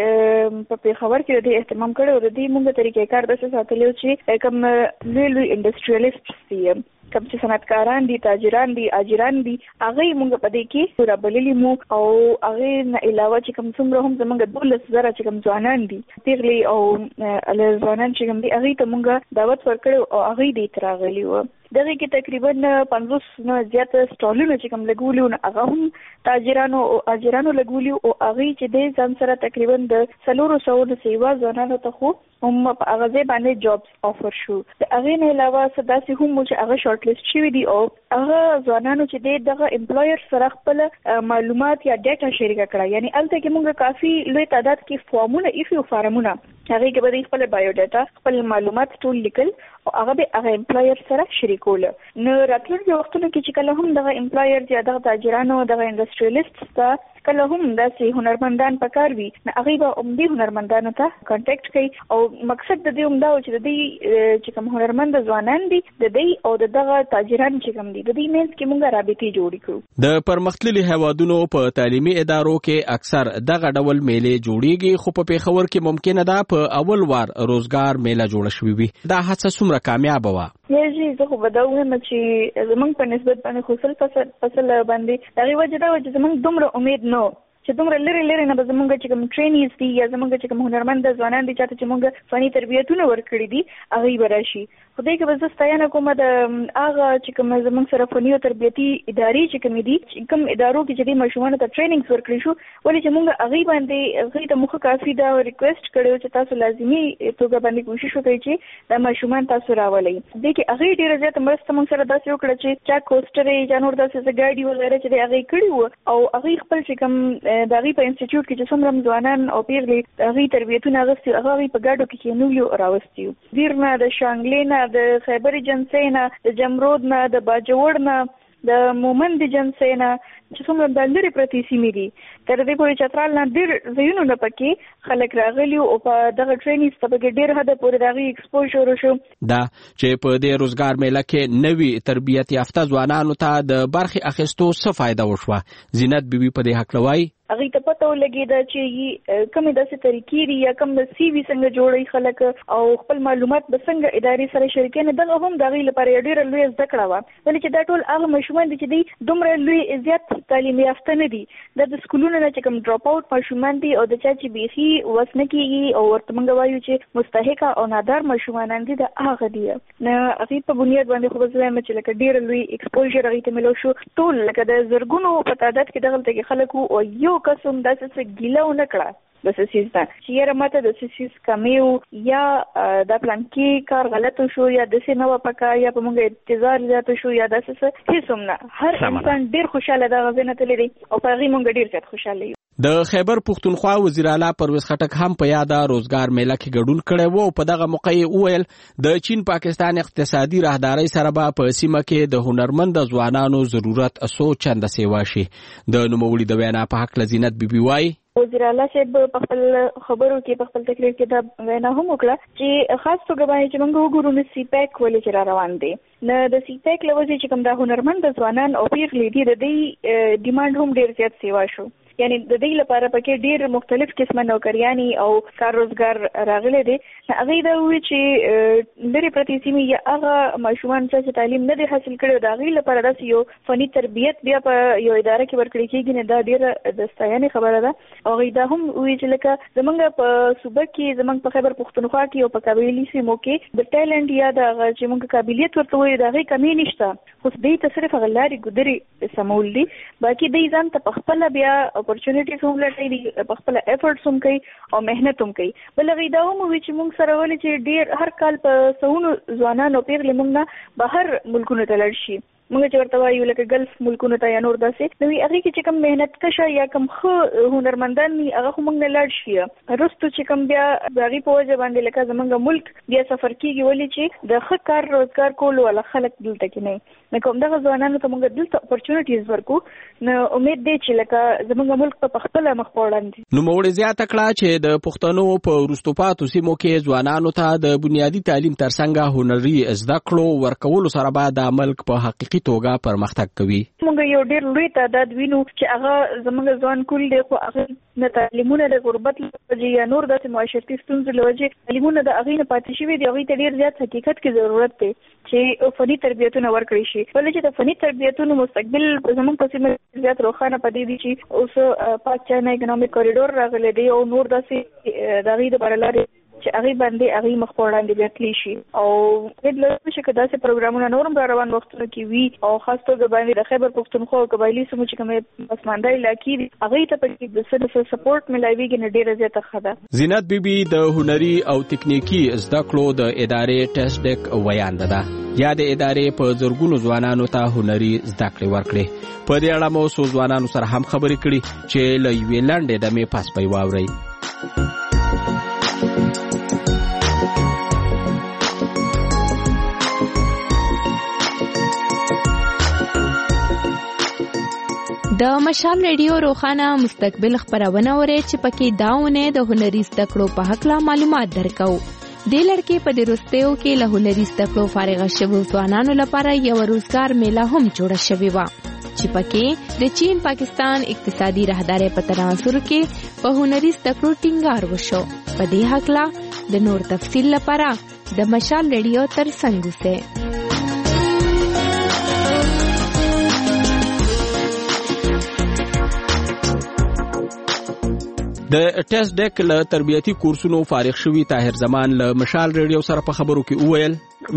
دې په پیښور کې د اهتمام کړو د دې مونږ طریقې کار د څه ساتلو چې کوم لوی لوی انډستریالیست دي کوم چې صنعتکاران دي تاجران دي اجران دي هغه مونږ په دې کې رابللی مو او هغه نه علاوه چې کوم څومره هم زمونږ دولس زره چې کوم ځوانان دي تیغلي او ال ځوانان چې کوم دي هغه ته مونږ دعوت ورکړو او هغه دې تراغلی و. دغه کې تقریبا پنځوس نه زیات سټالونه چې کوم لګولیو نه هغه هم تاجرانو او اجرانو لګولیو او هغه چې د ځان سره تقریبا د سلورو سو د سیوا ځوانانو ته خو هم په هغه ځای باندې جابس افر شو. د هغه نه علاوه سداسي هم چې هغه شارټ لیست شوی دي او هغه ځوانانو چې دغه امپلایر سره خپل معلومات یا ډیټا شریک کړه. یعنی الته کې موږ کافي لوی تعداد کې فارمونه ایفیو فارمونه هغه کې به خپل بایو ډیټا خپل معلومات ټول لیکل او هغه به هغه امپلایر سره شریکول. نو راتلونکي وختونو کې چې کله هم دغه امپلایر یا دغه تاجرانو دغه انډستریالیست ته کله هم داسې هنرمندان پکار وي نو هغه به عمدي هنرمندانو ته کانټیکټ کوي او مقصد د دې عمده چې د دې چې کوم هنرمند ځوانان دي د دې او دغه تاجران چې کوم دي د دې مینس کې موږ رابطې جوړې کړو. د پرمختللي هیوادونو په تعلیمي ادارو کې اکثر دغه ډول میلې جوړیږي خو په پیښور کې ممکنه ده په اول وار روزګار میله جوړه شوې وي. دا هڅه څومره کامیاب وه؟ یی زه خو به دا وایم چې زمونږ په نسبت باندې خو سل فصل فصل باندې هغه وجه دا و چې زمونږ دومره امید نه چې دومره لري لري نه به زمونږ چې کوم ټرینیز دي یا زمونږ چې کوم هنرمند ځوانان دي چې موږ فني تربیتونه ورکړي دي هغه به راشي. خو دې کې به زه ستاینه کوم د هغه چې کوم زمونږ سره فني او تربیتي ادارې چې کوم دي چې کوم ادارو کې چې د ماشومانو ته ټریننګز ورکړي شو ولې چې موږ هغه باندې هغه ته مخه کافي دا ریکوست کړو چې تاسو لازمي توګه باندې کوشش وکړئ چې دا ماشومان تاسو راولئ. دې کې هغه ډیره زیاته مرسته موږ سره داسې وکړه چې چا کوسټر یا نور داسې ګاډي وغیرہ چې هغه کړی وو او هغه خپل چې کوم د هغه په انسټیټیوټ کې چې څومره ځوانان او پیغلي هغه تربیتونه غوښتي هغه په ګاډو کې کېنو راوستي دیرنه د شانګلینا د خیبر جنسینا د جمرود نه د باجوړ نه د مومند جنسینا چې څومره د لري پرتی سیمې دي تر دې پورې چترال نه ډېر ځایونو نه پکې خلک راغلي او په دغه ټرینینګ ته کې ډېر حد پورې دغه ایکسپوژر شو. دا چې په دې روزګار میله کې نوي تربیت یافته ځوانانو ته د برخې اخیستو څه فایده وشوه؟ زینت بیبي په دې حق لوي هغه ته پته ولګیدا چې کومه داسې طریقې دي یا کوم د سی وی څنګه جوړي خلک او خپل معلومات به څنګه ادارې سره شریکین دغه هم دغه لپاره ډیره لوی زده کړه و. ولې چې دا ټول هغه ماشومان دي چې دي دومره لوی زیات تعلیم یافته نه دي د سکولونو نه چې کوم ډراپ اوټ ماشومان دي او د چا چې بیخي وسنه کیږي او ورته موږ وایو چې مستحق او نادار ماشومان دي د هغه دي نه هغه په بنیاد باندې خو به زما چې لکه ډیره لوی ایکسپوژر هغه ته ملو شو ټول لکه د زرګونو په تعداد کې دغه ته خلک او یو قسم داسې څه ګیله ونه کړه د سیس ته چې یې ماته د سیس کمیو یا د پلان کې کار غلط شو یا د سینما پکا یا په موږ انتظار زیات شو یا داسې څه هیڅ هم نه هر انسان ډیر خوشاله دا غزنه تللی او په هغه موږ ډیر زیات خوشاله یو. د خیبر پختونخوا وزیر اعلی پرویز خټک هم په یاده روزګار میله کې ګډون کړی وو. په دغه موقع یې وویل د چین پاکستان اقتصادي راهدارۍ سره به په سیمه کې د هنرمند ځوانانو ضرورت اسو چنده سیوا شي. د نوموړي د وینا په حق لزینت بیبي وایي وزیر اعلی صاحب په خپل خبرو کې په خپل تقریر کې دا وینا هم وکړه چې خاص توګه باندې چې موږ وګورو نو سی پیک ولې چې را روان دي نه د سی پیک لوځي چې کوم د هنرمند ځوانان او پیغلي دي د دې ډیماند هم ډیر زیات سیوا شو یعنی د دې لپاره پکې ډیر مختلف قسمه نوکریانی او کار روزګار راغلي دي. هغه دا وی چې لري پرتی سیمه یا هغه ماشومان چې تعلیم نه دي حاصل کړي دا غي لپاره د یو فني تربیت بیا په یو اداره کې ورکړي کېږي نه دا ډیره د ستاینې خبره ده. او دا هم وی چې لکه زمونږ په صوبه کې زمونږ په خیبر پختونخوا کې او په قبایلی سیمو کې د ټیلنټ یا د چې موږ قابلیت ورته وي دا غي کمی نشته. خو دې ته صرف غلاري ګدري سمول دي باقي دې ځان ته په خپل بیا اپورچونټیز هم لټي په خپل ایفورټس هم کوي او مهنت هم کوي. بل غي دا هم وی چې موږ سره ولې چې ډیر هر کال په سونو ځوانانو پیغلې موږ نه بهر ملکونو ته لړ شي. موږ چې ورته وایو لکه ګلف ملکونو ته یا نور داسې نو هغه کې چې کوم مهنت کشه یا کوم خو هنرمندان ني هغه خو موږ نه لاړ شي. رستو چې کوم بیا باغی په وجه باندې لکه زمونږ ملک بیا سفر کیږي ولې چې د ښه کار روزګار کول ولا خلک دلته کې نه نو کوم دغه ځوانانو ته موږ دلته اپورچونټیز ورکو. نو امید دی چې لکه زمونږ ملک په خپل مخ وړاندې. نو موږ زیاته کړه چې د پښتنو په وروستوپاتو سیمو کې ځوانانو ته د بنیادی تعلیم ترڅنګ هنري زده کړو ورکول سره به د ملک په حقيقي توګه پرمختګ کوي. موږ یو ډیر لوی تعداد وینو چې هغه زموږ ځوان کول دي خو هغه نه تعلیمونه د غربت لوجه یا نور د معاشرتي ستونزو لوجه تعلیمونه د هغه نه پاتې شوی دی. هغه ته ډیر زیات حقیقت کې ضرورت دی چې فني تربیتونه ورکړي شي. ولې چې د فني تربیتونو مستقبل زموږ په سیمه زیات روښانه پدې دي چې اوس پاک چاینه اکونومیک کوریډور راغلی دی او نور داسې د هغې دپاره لارې چې هغه باندې هغه مخ په وړاندې بیتلی شي. او د لږ شي کدا سه پروګرامونه نورم را روان وختونه کې وی او خاص توګه باندې د خیبر پختونخوا او قبایلی سمو چې کومه پسمانده علاقې دي هغه ته په د سره سپورټ ملایويږي نه ډیره زیاته خده. زینت بیبي د هنري او تکنیکی زده کړو د ادارې ټیسټ ډیک ویان ده یا د ادارې په زرګونو ځوانانو ته هنري زده کړې ورکړي. په دې اړه مو څو ځوانانو سره هم خبرې کړې چې له یوې لنډې دمې پاس پي واوري. د مشال ریډیو روخانه مستقبل خبرونه اوري چې پکې داونه د هنري زده کړو په حق لا معلومات درکو. د لړکې په دروستیو کې له هنري زده کړو فارغ شوو ځوانانو لپاره یو روزګار میله هم جوړه شوې و چې پکې د چین پاکستان اقتصادي راهداري په تناسب کې په هنري زده کړو ټینګار وشو. په دې حق لا د نور تفصیل لپاره د مشال ریډیو تر څنګ اوسئ. د ټیسټ ډیک له تربیتی کورسونو فارغ شوی طاهر زمان له مشال ریډیو سره په خبرو کې وویل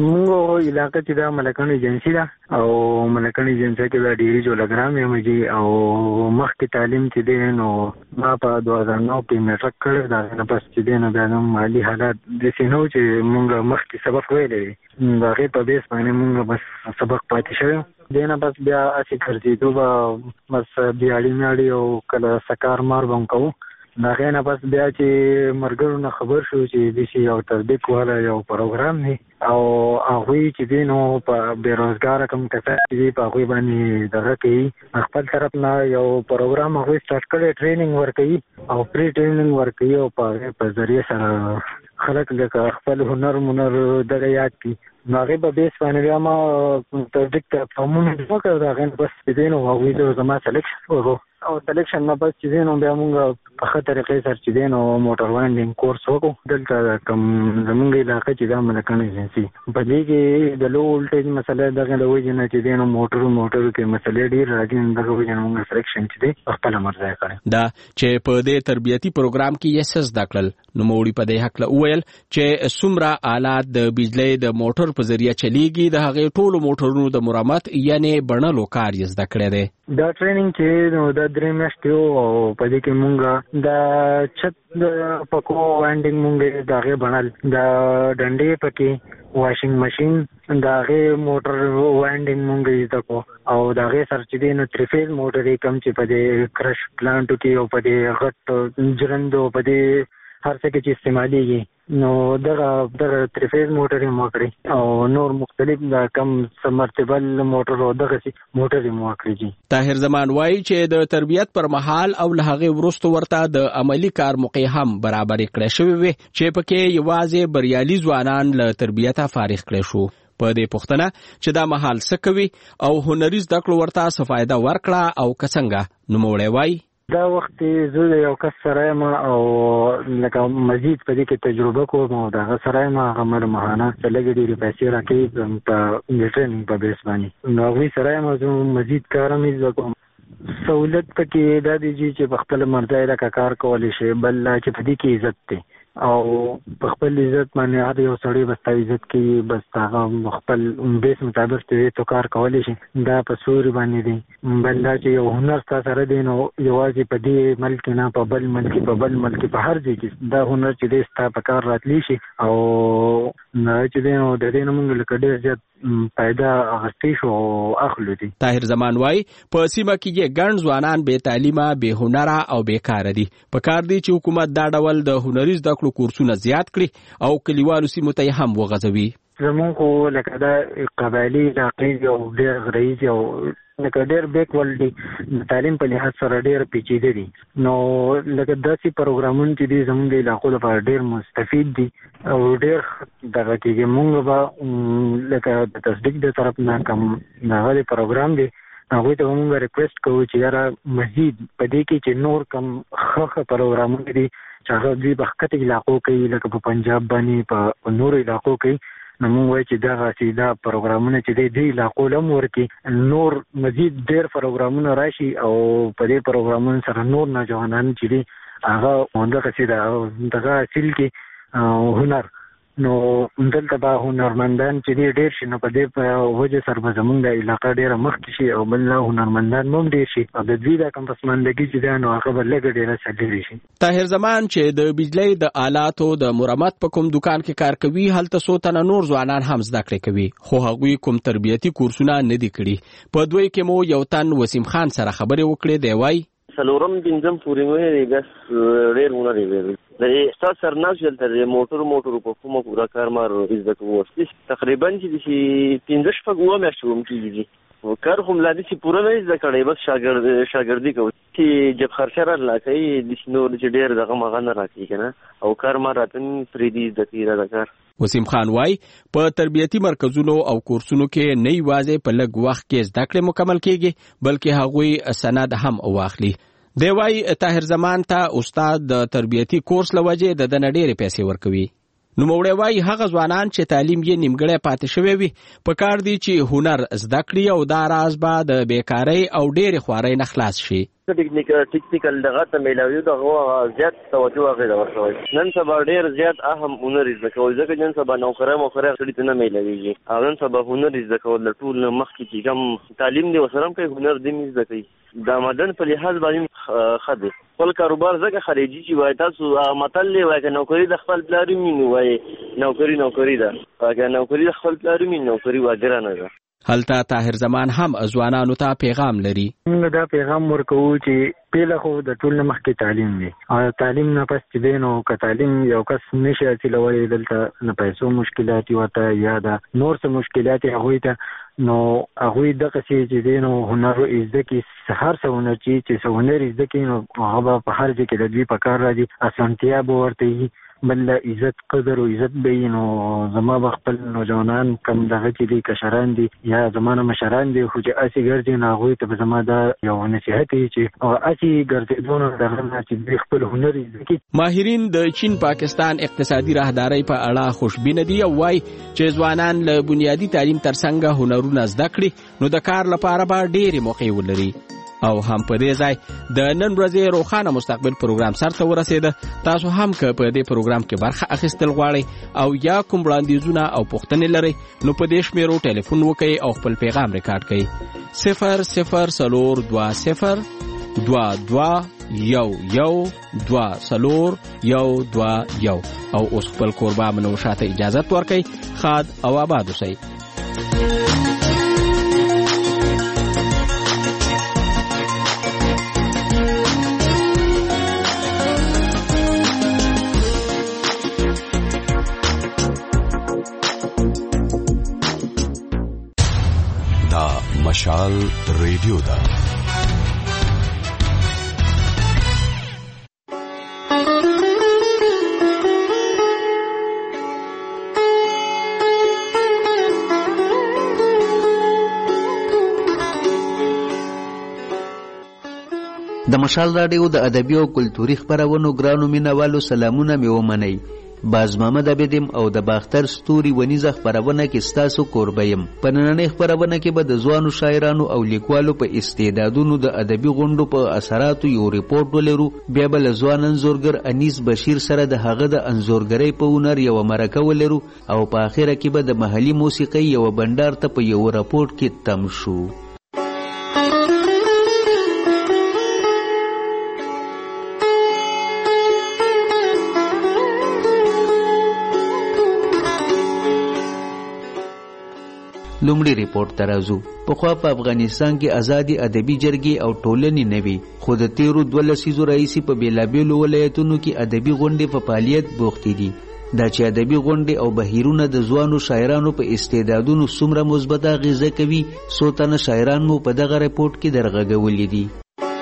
موږ علاقې چې دا ملکان ایجنسی ده او ملکان ایجنسی کې دا ډیری جو لګرام یم چې او مخکې تعلیم چې دی نو ما په دوه هزار نو کې میټرک کړی دا نه پس چې دی نو بیا نو مالي حالات د سينو چې موږ مخکې سبق ویلې دا غي په بیس باندې موږ بس سبق پاتې شوی دینه بس بیا اسی ګرځېدو به بس بیا اړیناړي او کله سکار مار بم کوو. دا غینه بس بیا چې مرګرو نه خبر شو چې د شي یو تطبیق والا یو پروګرام دی او هغه چې دینو په بیروزګار کم کسان دي په هغه باندې دغه کوي خپل طرف نه یو پروګرام هغه سٹارټ کړي ټریننګ ورکړي او پری ټریننګ ورکړي او په په ذریعہ سره خلک لکه خپل هنر منر دغه یاد کی هغه به بیس باندې ما تطبیق ته فهمونه وکړه دا غن بس دینو هغه د زما سلیکشن وکړو او سلیکشن نه بس چې دینو بیا موږ په خاطر طریقې سره چې دینو موټر وایندینګ کورس وکړو دلته کوم زمونږ علاقې چې دا ملکان ایجنسی په دې کې د لو ولټیج مسله دغه د وجه نه چې دینو موټر موټر کې مسلې ډیر راځي دغه وجه نه موږ سلیکشن چې دی خپل مرزه کړی دا چې په دې تربیتی پروګرام کې یې سس داخل نو موړي په دې حق له ویل چې سمرا آلات د بجلی د موټر په ذریعہ چلیږي د هغه ټولو موټرونو د مرمت یعنی بڼلو کار یې زده کړی دی. دا ټریننګ چې نو د درې میاشتې او په دې کې مونږ د چت د پکو وایندینګ مونږ دغه بڼل د ډنډې پکې واشینګ ماشین دغه موټر وایندینګ مونږ زده کو او دغه سرچدي نو تریفیل موټر کم چې په دې کرش پلانټو کې او په دې غټ جرندو په دې هر څه کې چې استعماليږي نو دغه دغه تریفیز موټر یې موکړي او نور مختلف د کم سمرتبل موټر او دغه موټر یې موکړي. طاهر زمان وایي چې د تربیت پر مهال او له هغه وروسته ورته د عملی کار موقع هم برابر کړی شوی وي چې پکې یوازې بریالي ځوانان له تربیته فارغ کړي شو. په دې پوښتنه چې دا مهال څه کوي او هنري زده کړو ورته څه فائدہ ورکړه او څنګه نو موړی وایي دا وخت زه د یو کس سره یم او لکه مزید په دې کې تجربه کوم او دغه سره یم هغه مر مهانه چې لږ ډېرې پیسې راکوي په ټریننګ په بیس باندې نو هغوی سره یم زه مزید کار هم زده کوم. سہولت پکې دا دی چې په خپل مرضی لکه کار کولی شي بل چې په دې کې عزت دی او په خپل عزت باندې هر یو سړی بس تا عزت کوي بس هغه خپل بیس مطابق ته تو کار کولی شي دا په سوري باندې دی بل دا چې یو هنر ستا سره دی نو یوازې په دې ملک نه په بل ملک په بل ملک په هر ځای کې دا هنر چې دی ستا په کار راتلی شي او نه چې دی نو د دې نه موږ لکه ډېر زیات پیدا اخیستی شو اخلو دي. طاهر زمان وای په سیمه کې ګڼ ځوانان بې تعلیمه بې هنره او بې کاره دي په کار دی چې حکومت دا ډول د هنري زده کړو کورسونه زیات کړي او کلیوالو سیمو ته هم وغځوي. زمونږ خو لکه دا قبایلي علاقې او ډېر غریزي او لکه ډېر بیکول دي د تعلیم په لحاظ سره ډېر پیچیده دي نو لکه داسې پروګرامونه چې دي زموږ د علاقو لپاره ډېر مستفید دي او ډېر دغه کېږي مونږ به لکه د تصدیق د طرف نه کم دغه د پروګرام دی هغوی ته مونږ ریکویسټ کوو چې یاره مزید په دې کې چې نور کم ښه ښه پروګرامونه دي چې هغه دوی په ښکته علاقو کوي لکه په پنجاب باندې په نورو علاقو کوي نو موږ وایو چې دغسې دا پروګرامونه چې دی دې علاقو له هم ورکړي نور مزید ډېر پروګرامونه راشي او په دې پروګرامونو سره نور نوجوانان چې دي هغه همدغسې د دغه حاصل کړي هنر نو دلته به هنرمندان چې دی ډېر شي نو په دې په وجه سره به زموږ د علاقه ډېره مخکې شي او بل هنرمندان هم ډېر شي او د دوی دا کم پسماندګي چې دی نو هغه به لږه ډېره سلېرې شي. طاهر زمان چې د بجلۍ د آلاتو د مرمت په کوم دکان کې کار کوي هلته څو تنه نور ځوانان هم زده کړې کوي خو هغوی کوم تربیتي کورسونه نه دي کړي. په دوی کې مو یو تن وسیم خان سره خبرې وکړې دی وایي څلورم پنځم پورې مې دی بس ډېر هنر دی د استاد سرناز دلته د موټر موټر په کومه پورا کار مار زده کوو تقریبا چې د پنځه شپږ اوه میاشتې هم کېږي کار خو ملا دي چې پوره نه زده کړی بس شاګرد شاګردي کوي چې جب خرچه را لاکوي د نور چې ډېر دغه مغه نه راکوي که نه او کار ما راتن پرېږدي زده کوي را د کار. وسیم خان وای په تربیتي مرکزونو او کورسونو کې نه یوازې په لږ وخت کې زده کړې مکمل کېږي بلکې هغوی سند هم واخلي. دی وای طاهر زمان ته استاد د تربیتي کورس له وجې د دنه ډېرې پیسې ورکوي. نوموړی وای هغه ځوانان چې تعلیم یې نیمګړی پاتې شوی وي په کار دی چې هنر زده کړي او دا راز به د بیکارۍ او ډېرې خوارۍ نه خلاص شي. ټیکنیکل دغه ته میلاوي دغه زیات توجه هغې ته ورکوي نن سبا ډېر زیات اهم هنر زده کول ځکه نن سبا نوکرۍ موکرۍ سړي ته نه میلاویږي او نن سبا هنر زده کول د ټول نه مخکې چې کوم تعلیم دی ورسره هم کوي هنر دی هم زده کوي د آمدن په لحاظ باندې ښه دی خپل کاروبار ځکه خارجي چې وایي تاسو متل دی وایي که نوکري د خپل پلار وي نو وایي نوکري نوکري ده که نوکري د خپل پلار وي نوکري وا ګرانه ده. هلته طاهر زمان هم ځوانانو ته پیغام لري. موږ دا پیغام ورکوو چې پیله خو د ټول نه مخکې تعلیم دی او تعلیم نه پس چې دی نو که تعلیم یو کس نشي حاصلولی دلته نه پیسو مشکلات ورته یا د نور څه مشکلات هغوی ته نو هغوی دغسې چې دی نو هنر زده کړي هر څه هنر چې څه هنر زده کړي نو هغه به په هر ځای کې د دوی په کار راځي اسانتیا به ورته وي بل عزت قدر او عزت به نو زما به خپل نوجوانان کم دغه چې دي کشران دي یا زمانه مشران دي خو چې اسې ګرځي نو هغوی ته به زما دا یو نصیحت وي چې اسې ګرځېدو نو دغه نه چې دوی خپل هنر زده کړي. ماهرین د چین پاکستان اقتصادي راهدارۍ په اړه خوشبینه دي او وایي چې ځوانان له بنیادي تعلیم ترڅنګ هنرونه زده کړي نو د کار لپاره به ډېرې موقعې ولري. او هم په دې ځای د نن ورځې روښانه مستقبل پروګرام سرته ورسېده. تاسو هم که په دې پروګرام کې برخه اخیستل غواړئ او یا کوم وړاندیزونه او پوښتنې لرئ نو په دې شمیرو ټلیفون وکړئ او خپل پیغام ریکارډ کړئ صفر صفر څلور دوه صفر دوه دوه یو یو دوه څلور یو دوه یو او اوس خپل کوربه منو شاته اجازت ورکړئ. ښاد او آباد اوسئ. مشال ریډیو دا د مشال راډیو د ادبي او کلتوري خپرونو ګرانو مینوالو سلامونه مې ومنئ. باز محمد عبیدیم او د باختر ستوري ونیزه خپرونه کې ستاسو کوربه یم. په نننۍ خپرونه کې به د ځوانو شاعرانو او لیکوالو په استعدادونو د ادبي غونډو په اثراتو یو ریپورټ ولرو. بیا به له ځوان انځورګر انیس بشیر سره د هغه د انځورګرۍ په هنر یوه مرکه ولرو او په آخره کې به د محلي موسیقۍ یوه بنډار ته په یو راپورټ کې تم شو. لومړی ریپورټ ته راځو. پخوا په افغانستان کې ازادي ادبي جرګې او ټولنې نه وي، خو د تیرو دوه لسیزو راهیسې په بېلابېلو ولایتونو کې ادبي غونډې په فعالیت بوختې دي. دا چې ادبي غونډې او بهیرونه د ځوانو شاعرانو په استعدادونو څومره مثبته اغېزه کوي، څو تنه شاعران مو په دغه ریپورټ کې درغږولي دي.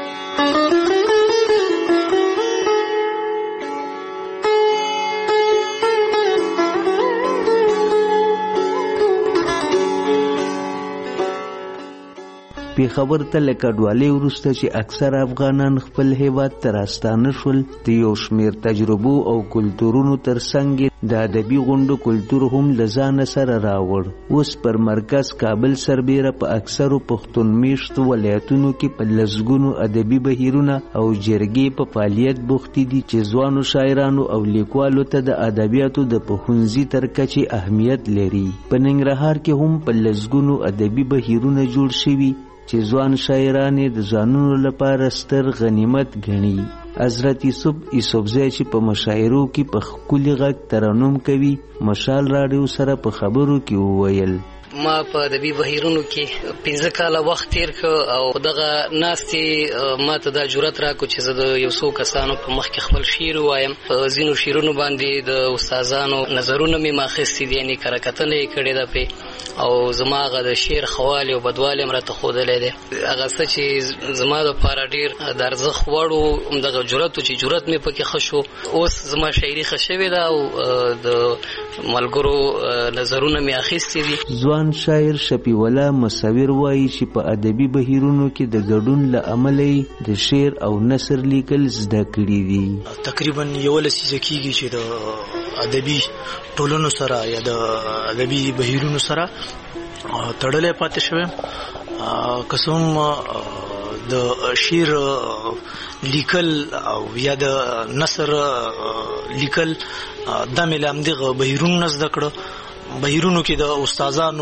پیښور ته له کډوالۍ وروسته چې اکثر افغانان خپل هیواد ته راستانه شول، د یو شمېر تجربو او کلتورونو ترڅنګ د ادبي غونډو کلتور هم له ځانه سره راوړ. اوس پر مرکز کابل سربیره په اکثرو پښتون میشتو ولایتونو کې په لسګونو ادبي بهیرونه او جرګې په فعالیت بوختې دي چې ځوانو شاعرانو او لیکوالو ته د ادبیاتو د پخونځي تر کچې اهمیت لري. په ننګرهار کې هم په لسګونو ادبي بهیرونه جوړ شوي چې ځوان شاعران د ځانونو لپاره ستر غنیمت ګڼي. حضرت یوسف یوسفزی چې په مشاعرو کې په ښکلي غږ ترنم کوي، مشال راډیو سره په خبرو کې وویل: ما په ادبي بهیرونو کې پنځه کاله وخت تیر کړ او دغه ناستې ما ته دا جرأت راکړو چې زه د یو څو کسانو په مخ کې خپل شعر ووایم. په ځینو شعرونو باندې د استادانو نظرونه مې ماخیستي دي، یعنې کره کتنه یې کړې ده پې، او زما هغه د شعر ښهوالی او بدوالی هم راته ښودلی دی. هغه څه چې زما دپاره ډېر د ارزښت وړ و، همدغه جرأت و چې جرأت مې پکې ښه شو. اوس زما شاعري ښه شوې ده او د ملګرو نظرونه مې اخیستي دي. ځوان شاعر شفیع الله مصور وایي چې په ادبي بهیرونو کې د ګډون له امله د شعر او نثر لیکل زده کړي دي. تقریبا یو لسیزه کېږي چې د ادبي ټولنو سره یا د ادبي بهیرونو سره تړلی پاتې شوی. که څه هم د شعر لیکل او یا د نثر لیکل دا مې له همدغه بهیرونو نه زده کړه. بهیرونو کې د استادانو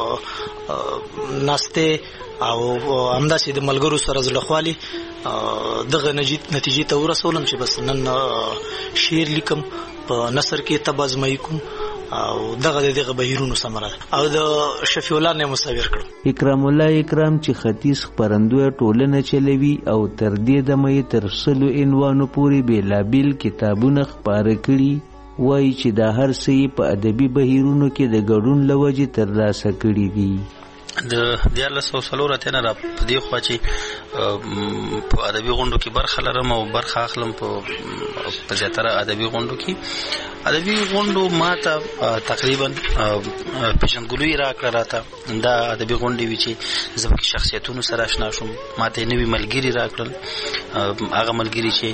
ناستې او همداسې د ملګرو سره زړهخوالي دغه نتیجې ته ورسولم چې بس نن شعر لیکم، په نثر کې طب ازمایي کوم او دغه دغه بهیرونو ثمره ده. او د شفیع الله نه مصور کړم. اکرام الله اکرام چې ختیځ خپرندوی ټولنه چلوي او تر دې دمه یې تر سلو عنوانو پورې بېلابېل کتابونه خپاره کړي، وایي چې دا هر څه یې په ادبي بهیرونو کې د ګډون له وجې ترلاسه کړي دي. د دیارلس سوه څلور اتیا نه را په دې خوا چې په ادبي غونډو کې برخه لرم او برخه اخلم په زیاتره ادبي غونډو کې. ادبي غونډو ما ته تقریبا پېژندګلوي راکړه، راته دا ادبي غونډې وي چې زه پکې شخصیتونو سره اشنا شوم. ما ته نوي ملګري راکړل، هغه ملګري چې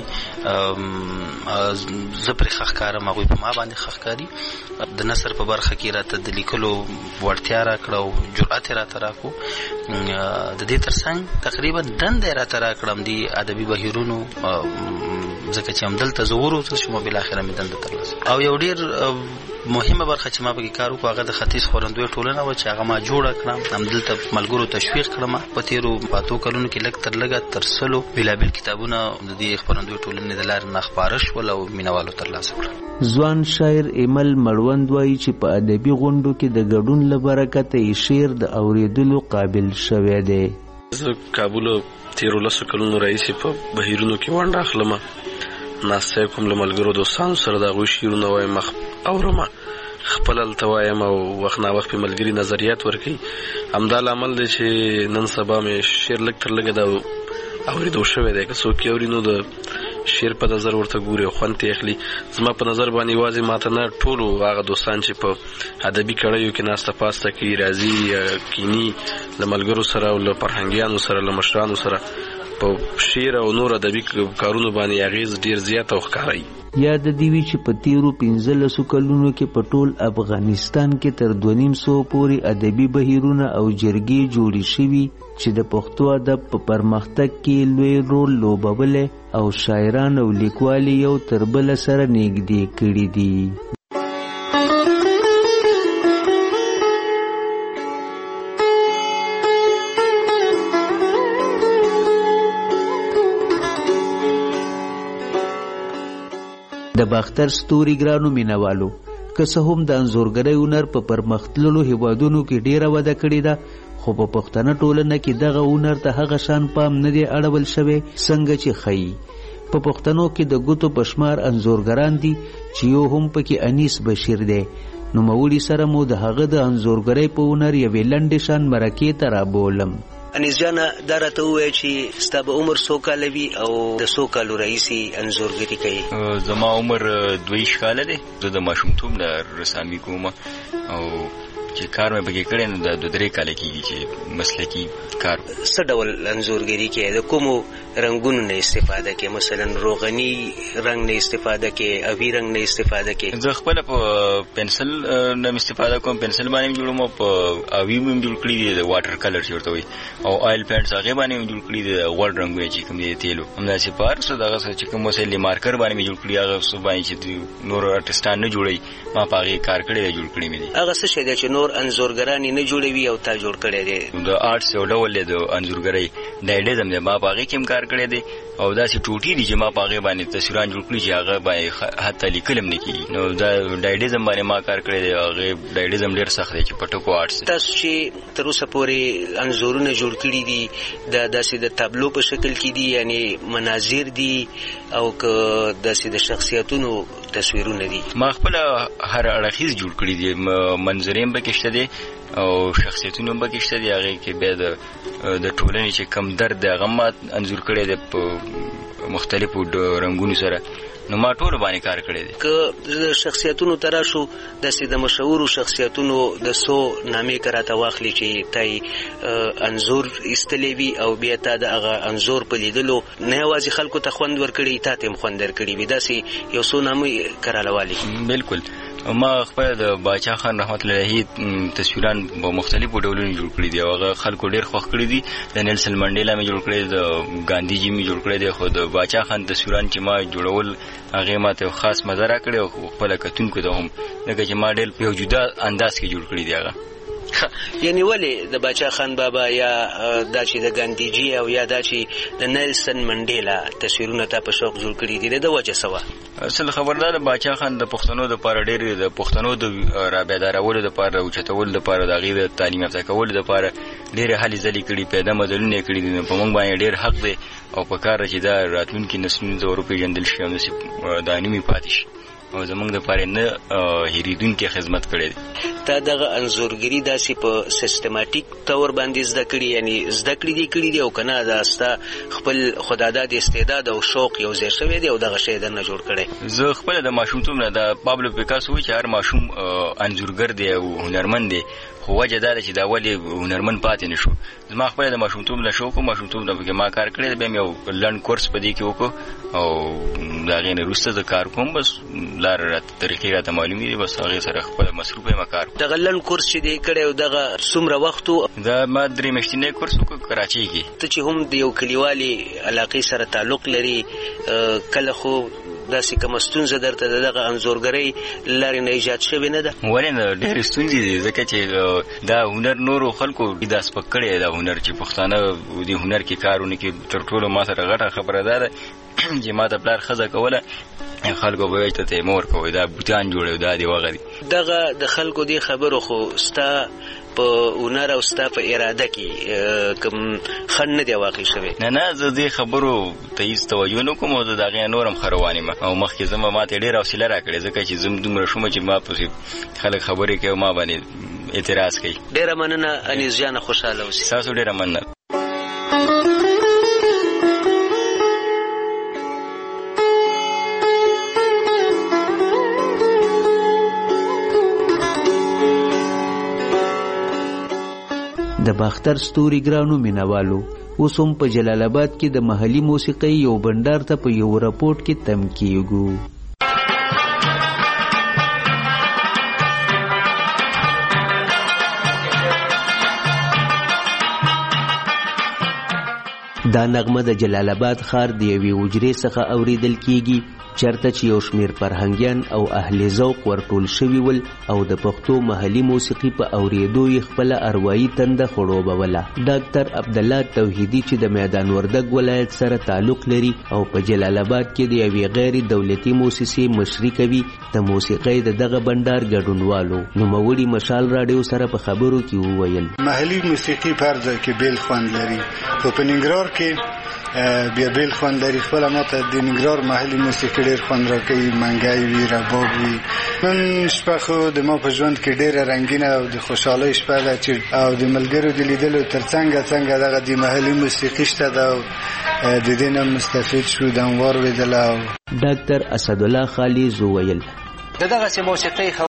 زه پرې ښه ښکارم هغوی په ما باندې ښه ښکاري. د نثر په برخه کې راته د لیکلو وړتیا راکړه او جرأت یې راته راکړو. د دې ترڅنګ تقریبا دنده یې راته راکړم د ادبي بهیرونو، ځکه چې همدلته زه وروسته شوم، بالاخره مې دنده ترلاسه. او یو ډېر مهمه برخه چې ما پکې کار وکړو هغه د ختیځ خپرندوی ټولنه وه چې هغه ما جوړه کړه. همدلته ملګرو تشویق کړم. په تېرو پاتو کلونو کې لږ تر لږه تر سلو بېلابېل کتابونه د دې خپرندوی ټولنې د لارې نه خپاره شول او مینوالو ترلاسه کړل. ځوان شاعر ایمل مړوند وایي چې په ادبي غونډو کې د ګډون له برکته یې شعر د اورېدلو قابل شوی دی. زه کابل تېرو لسو کلونو راهیسې په بهیرونو کې ونډه اخلم، ناستی کوم، له ملګرو دوستانو سره د هغوی شعرونه وایم، اورم، خپل هلته وایم او وخت ناوخت پې ملګري نظریات ورکوي. همدا لامل دی چې نن سبا مې شعر لږ تر لږه د اورېدو شوی دی. که څوک یې اوري نو د شعر په نظر ورته ګوري او خوند ترې اخلي. زما په نظر باندې یوازې ماته نه، ټولو هغه دوستان چې په ادبي کړیو کې ناسته پاسته کوي، راځي کیني له ملګرو سره او له فرهنګیانو سره له مشرانو سره په شعر او نور ادبي کارونو باندې اغیز ډیر زیات او ښکاري. یا د دې وی چې په تیرو پنځلسو کلونو کې په ټول افغانستان کې تر دوه نیم سو پورې ادبي بهیرونه او جرګې جوړې شوي چې د پښتو ادب په پرمختګ کې لوی رول لوبولی او شاعران او لیکوال یو تر بل سره نږدې کړي دي. د باختر ستوري ګرانو مینوالو که څه هم د انځورګرۍ هنر په پرمختللو هیوادونو کې ډیره وده کړې ده خو په پښتنه ټولنه کې دغه هنر ته هغه شان پام نه دی اړول شوی څنګه چې ښیي. په پښتنو کې د ګوتو په شمار انځورګران دي چې یو هم پکې انیس بشیر دی. نوموړي سره مو د هغه د انځورګرۍ په هنر یوې لنډې شان مرکې ته رابولم. انیس جانه دا راته ووایه چې ستا به عمر څو کاله وي او د څو کالو راهیسې انځورګري کوي؟ زما عمر دوه کاله دی. زه د ماشومتوب نه رسامي کوم او چې کار مې پکې کړی نو د دوه درې کاله کېږي چې مسلکي کار. څه ډول انځورګري کوې؟ د کومو رنګونو نه استفاده کوې؟ مثلا روغني رنګ نه استفاده کوې؟ اوي رنګ نه استفاده کوې؟ زه خپله په پنسل نه م استفاده کوم. پنسل باندې م جوړوم او په اوي م جوړ کړي دي د واټر کلر چې ورته وایي او آیل پینټس هغې باندې م جوړ کړي دي د غوړ رنګونه چې کوم دي د تیلو. همداسې په هر څه دغه څه چې کوم وسایل مارکر باندې م جوړ کړي هغه څه باندې چې نور آرټسټان نه جوړوي ما په هغې کار کړی دی جوړ کړي مې دي. هغه څه شی دی چې نور انځورګران یې نه جوړوي او تا جوړ کړی دی؟ د آرټس یو ډول دی د انځورګرۍ ډایډیزم دی. ما په هغې کې هم کار کړی دی او داسې ټوټې دي چې ما په هغې باندې تصویران جوړ کړي چې هغه باندې حتی لیکل هم نه کېږي. نو دا ډایډیزم باندې ما کار کړی دی. هغې ډایډیزم ډېر سخت دی چې په ټکو آرټس. تاسو چې تر اوسه پورې انځورونه جوړ کړي دي دا داسې د تابلو په شکل کې دي یعنې مناظر دي او که داسې د شخصیتونو تصویرونه دي؟ ما خپله هر اړخیز جوړ کړي دي. منظرې هم پکې شته دي او شخصیتونه هم پکې شته دي. هغې کې بیا د ټولنې چې کم درد دی هغه ما انځور کړی دی په مختلفو رنګونو سره. نو ما ټولو باندې کار کړی دی. که د شخصیتونو ته راشو داسې د مشهورو شخصیتونو د څو نامې که راته واخلي چې تا یې انځور ایستلی وي او بیا تا د هغه انځور په لیدلو نه یوازې خلکو ته خوند ورکړي تا ته هم خوند درکړي وي داسې یو څو نامې که راله بالکل. ما خپله د باچا خان رحمت الله علیه تصویران په مختلفو ډولونو جوړ کړي دي او هغه خلکو ډېر خوښ کړي دي. د نیلسن منډیلا مې جوړ کړی دی، د ګاندهیجي مې جوړ کړی دی، خو د باچا خان تصویران چې ما جوړول هغې ما ته خاص مزه راکړې او خپله کتونکو ته هم لکه چې ما ډېر په یو جدا انداز کې جوړ کړي دي هغه. یعنی ولې د باچا خان بابا یا دا چې د ګاندهیجي او یا دا چې د نیلسن منډیلا تصویرونه تا په شوق جوړ کړي دي د وجه څه وه؟ اصل خبردار د باچا خان د پښتنو دپاره ډېر د پښتنو د رابیدارولو دپاره اوچتولو دپاره د هغې د تعلیم یافته کولو دپاره ډېرې هلې ځلې کړي، پیدا مزلونه یې کړي دي. نو په موږ باندې ډېر حق دی او په کار ده چې دا راتلونکي نسلونو ته وروپېژندل شي او داسې دا نومې پاتې شي او زمونږ دپاره نه هېرېدونکې خدمت کړی دی. تا دغه انځورګري داسې په سیستماتیک طور باندې زده کړي یعنې زده کړي دي کړي دي او که نه دا ستا خپل خداداد استعداد او شوق یو ځای شوی دی او دغه شی درنه جوړ کړی؟ زه خپله د ماشومتوب نه د پابلو پیکاسو وایي چې هر ماشوم انځورګر دی او هنرمند دی، خو وجه دا ده چې دا ولې هنرمند پاتې نه شو. زما خپله د ماشومتوب نه شوق و، ماشومتوب نه پکې ما کار کړی دی، بیا مې یو لنډ کورس په دې کې وکړو او د هغې نه وروسته زه کار کوم. بس لاره راته طریقې راته معلومې دي، بس هغې سره خپله مصروف یم کار. دغه لنډ کورس چې دی کړی او دغه څومره وخت و؟ دا ما درې میاشتنی کورس وکړو کراچۍ کې. ته چې هم د یو کلیوالې علاقې سره تعلق لري، کله خو داسې کومه ستونزه درته د دغه انځورګرۍ لارې نه ایجاد شوې نه ده؟ ولې نه، ډېرې ستونزې دي ځکه چې دا هنر نورو خلکو دا سپک کړی دی. دا هنر چې پښتانه دې هنر کې کار ونه کړي، تر ټولو ما سره غټه خبره دا ده چې ما ته پلار ښځه کوله خلکو به وایي ته ته یې مه ورکوئ، دا بوتان جوړوي، دا دې وغه دي. دغه د خلکو دې خبرو خو ستا په هنر او ستا په اراده کې کوم خنډ نه دی واقع شوی؟ نه نه، زه دې خبرو ته هېڅ توجه نه کوم او زه د هغې نور هم ښه روان یم او مخکې زما ما ته ډېره حوصله راکړې ځکه چې زه دومره شومه چې ما پسې خلک خبرې کوي او ما باندې اعتراض کوي. ډېره مننه انیس جانه، خوشحاله اوسئ. تاسو ډېره مننه. د باختر ستوري ګرانو مینوالو، اوس هم په جلال آباد کې د محلي موسیقۍ یو بندر ته په یو راپورټ کې تم کیږو. دا نغمه د جلال آباد ښار د یوې حجرې څخه اوریدل کیږي چرته چې یو شمیر فرهنګیان او اهل ذوق ورټول شوي ول او د پښتو محلي موسیقي په اوریدو یې خپله اروايي تنده خړوبوله. ډاکټر عبدالله توحیدي چې د میدان وردګ ولایت سره تعلق لري او په جلال آباد کې د یوې غیر دولتي موسسې مشري کوي د موسیقۍ د دغه بندر ګډونوالو نوموړي مشال راډیو سره په خبرو کې وویل محلي موسیقي پر ځای کې بیل خوند لري. په ننګرهار کې بیا بیل خوند لري. خپله ماته د ننګرهار محلي موسیقي ډېر خوند راکوي. منګی وي، رباب وي. نن شپه خو د ما په ژوند کې ډېره رنګینه او د خوشحالۍ شپه ده چې او د ملګرو د لیدلو تر څنګه څنګه دغه د محلي موسیقي شته ده او د دې نه مستفید شو د انوار ویدله. ډاکټر اسدالله خالد وویل د دغسې موسیقۍ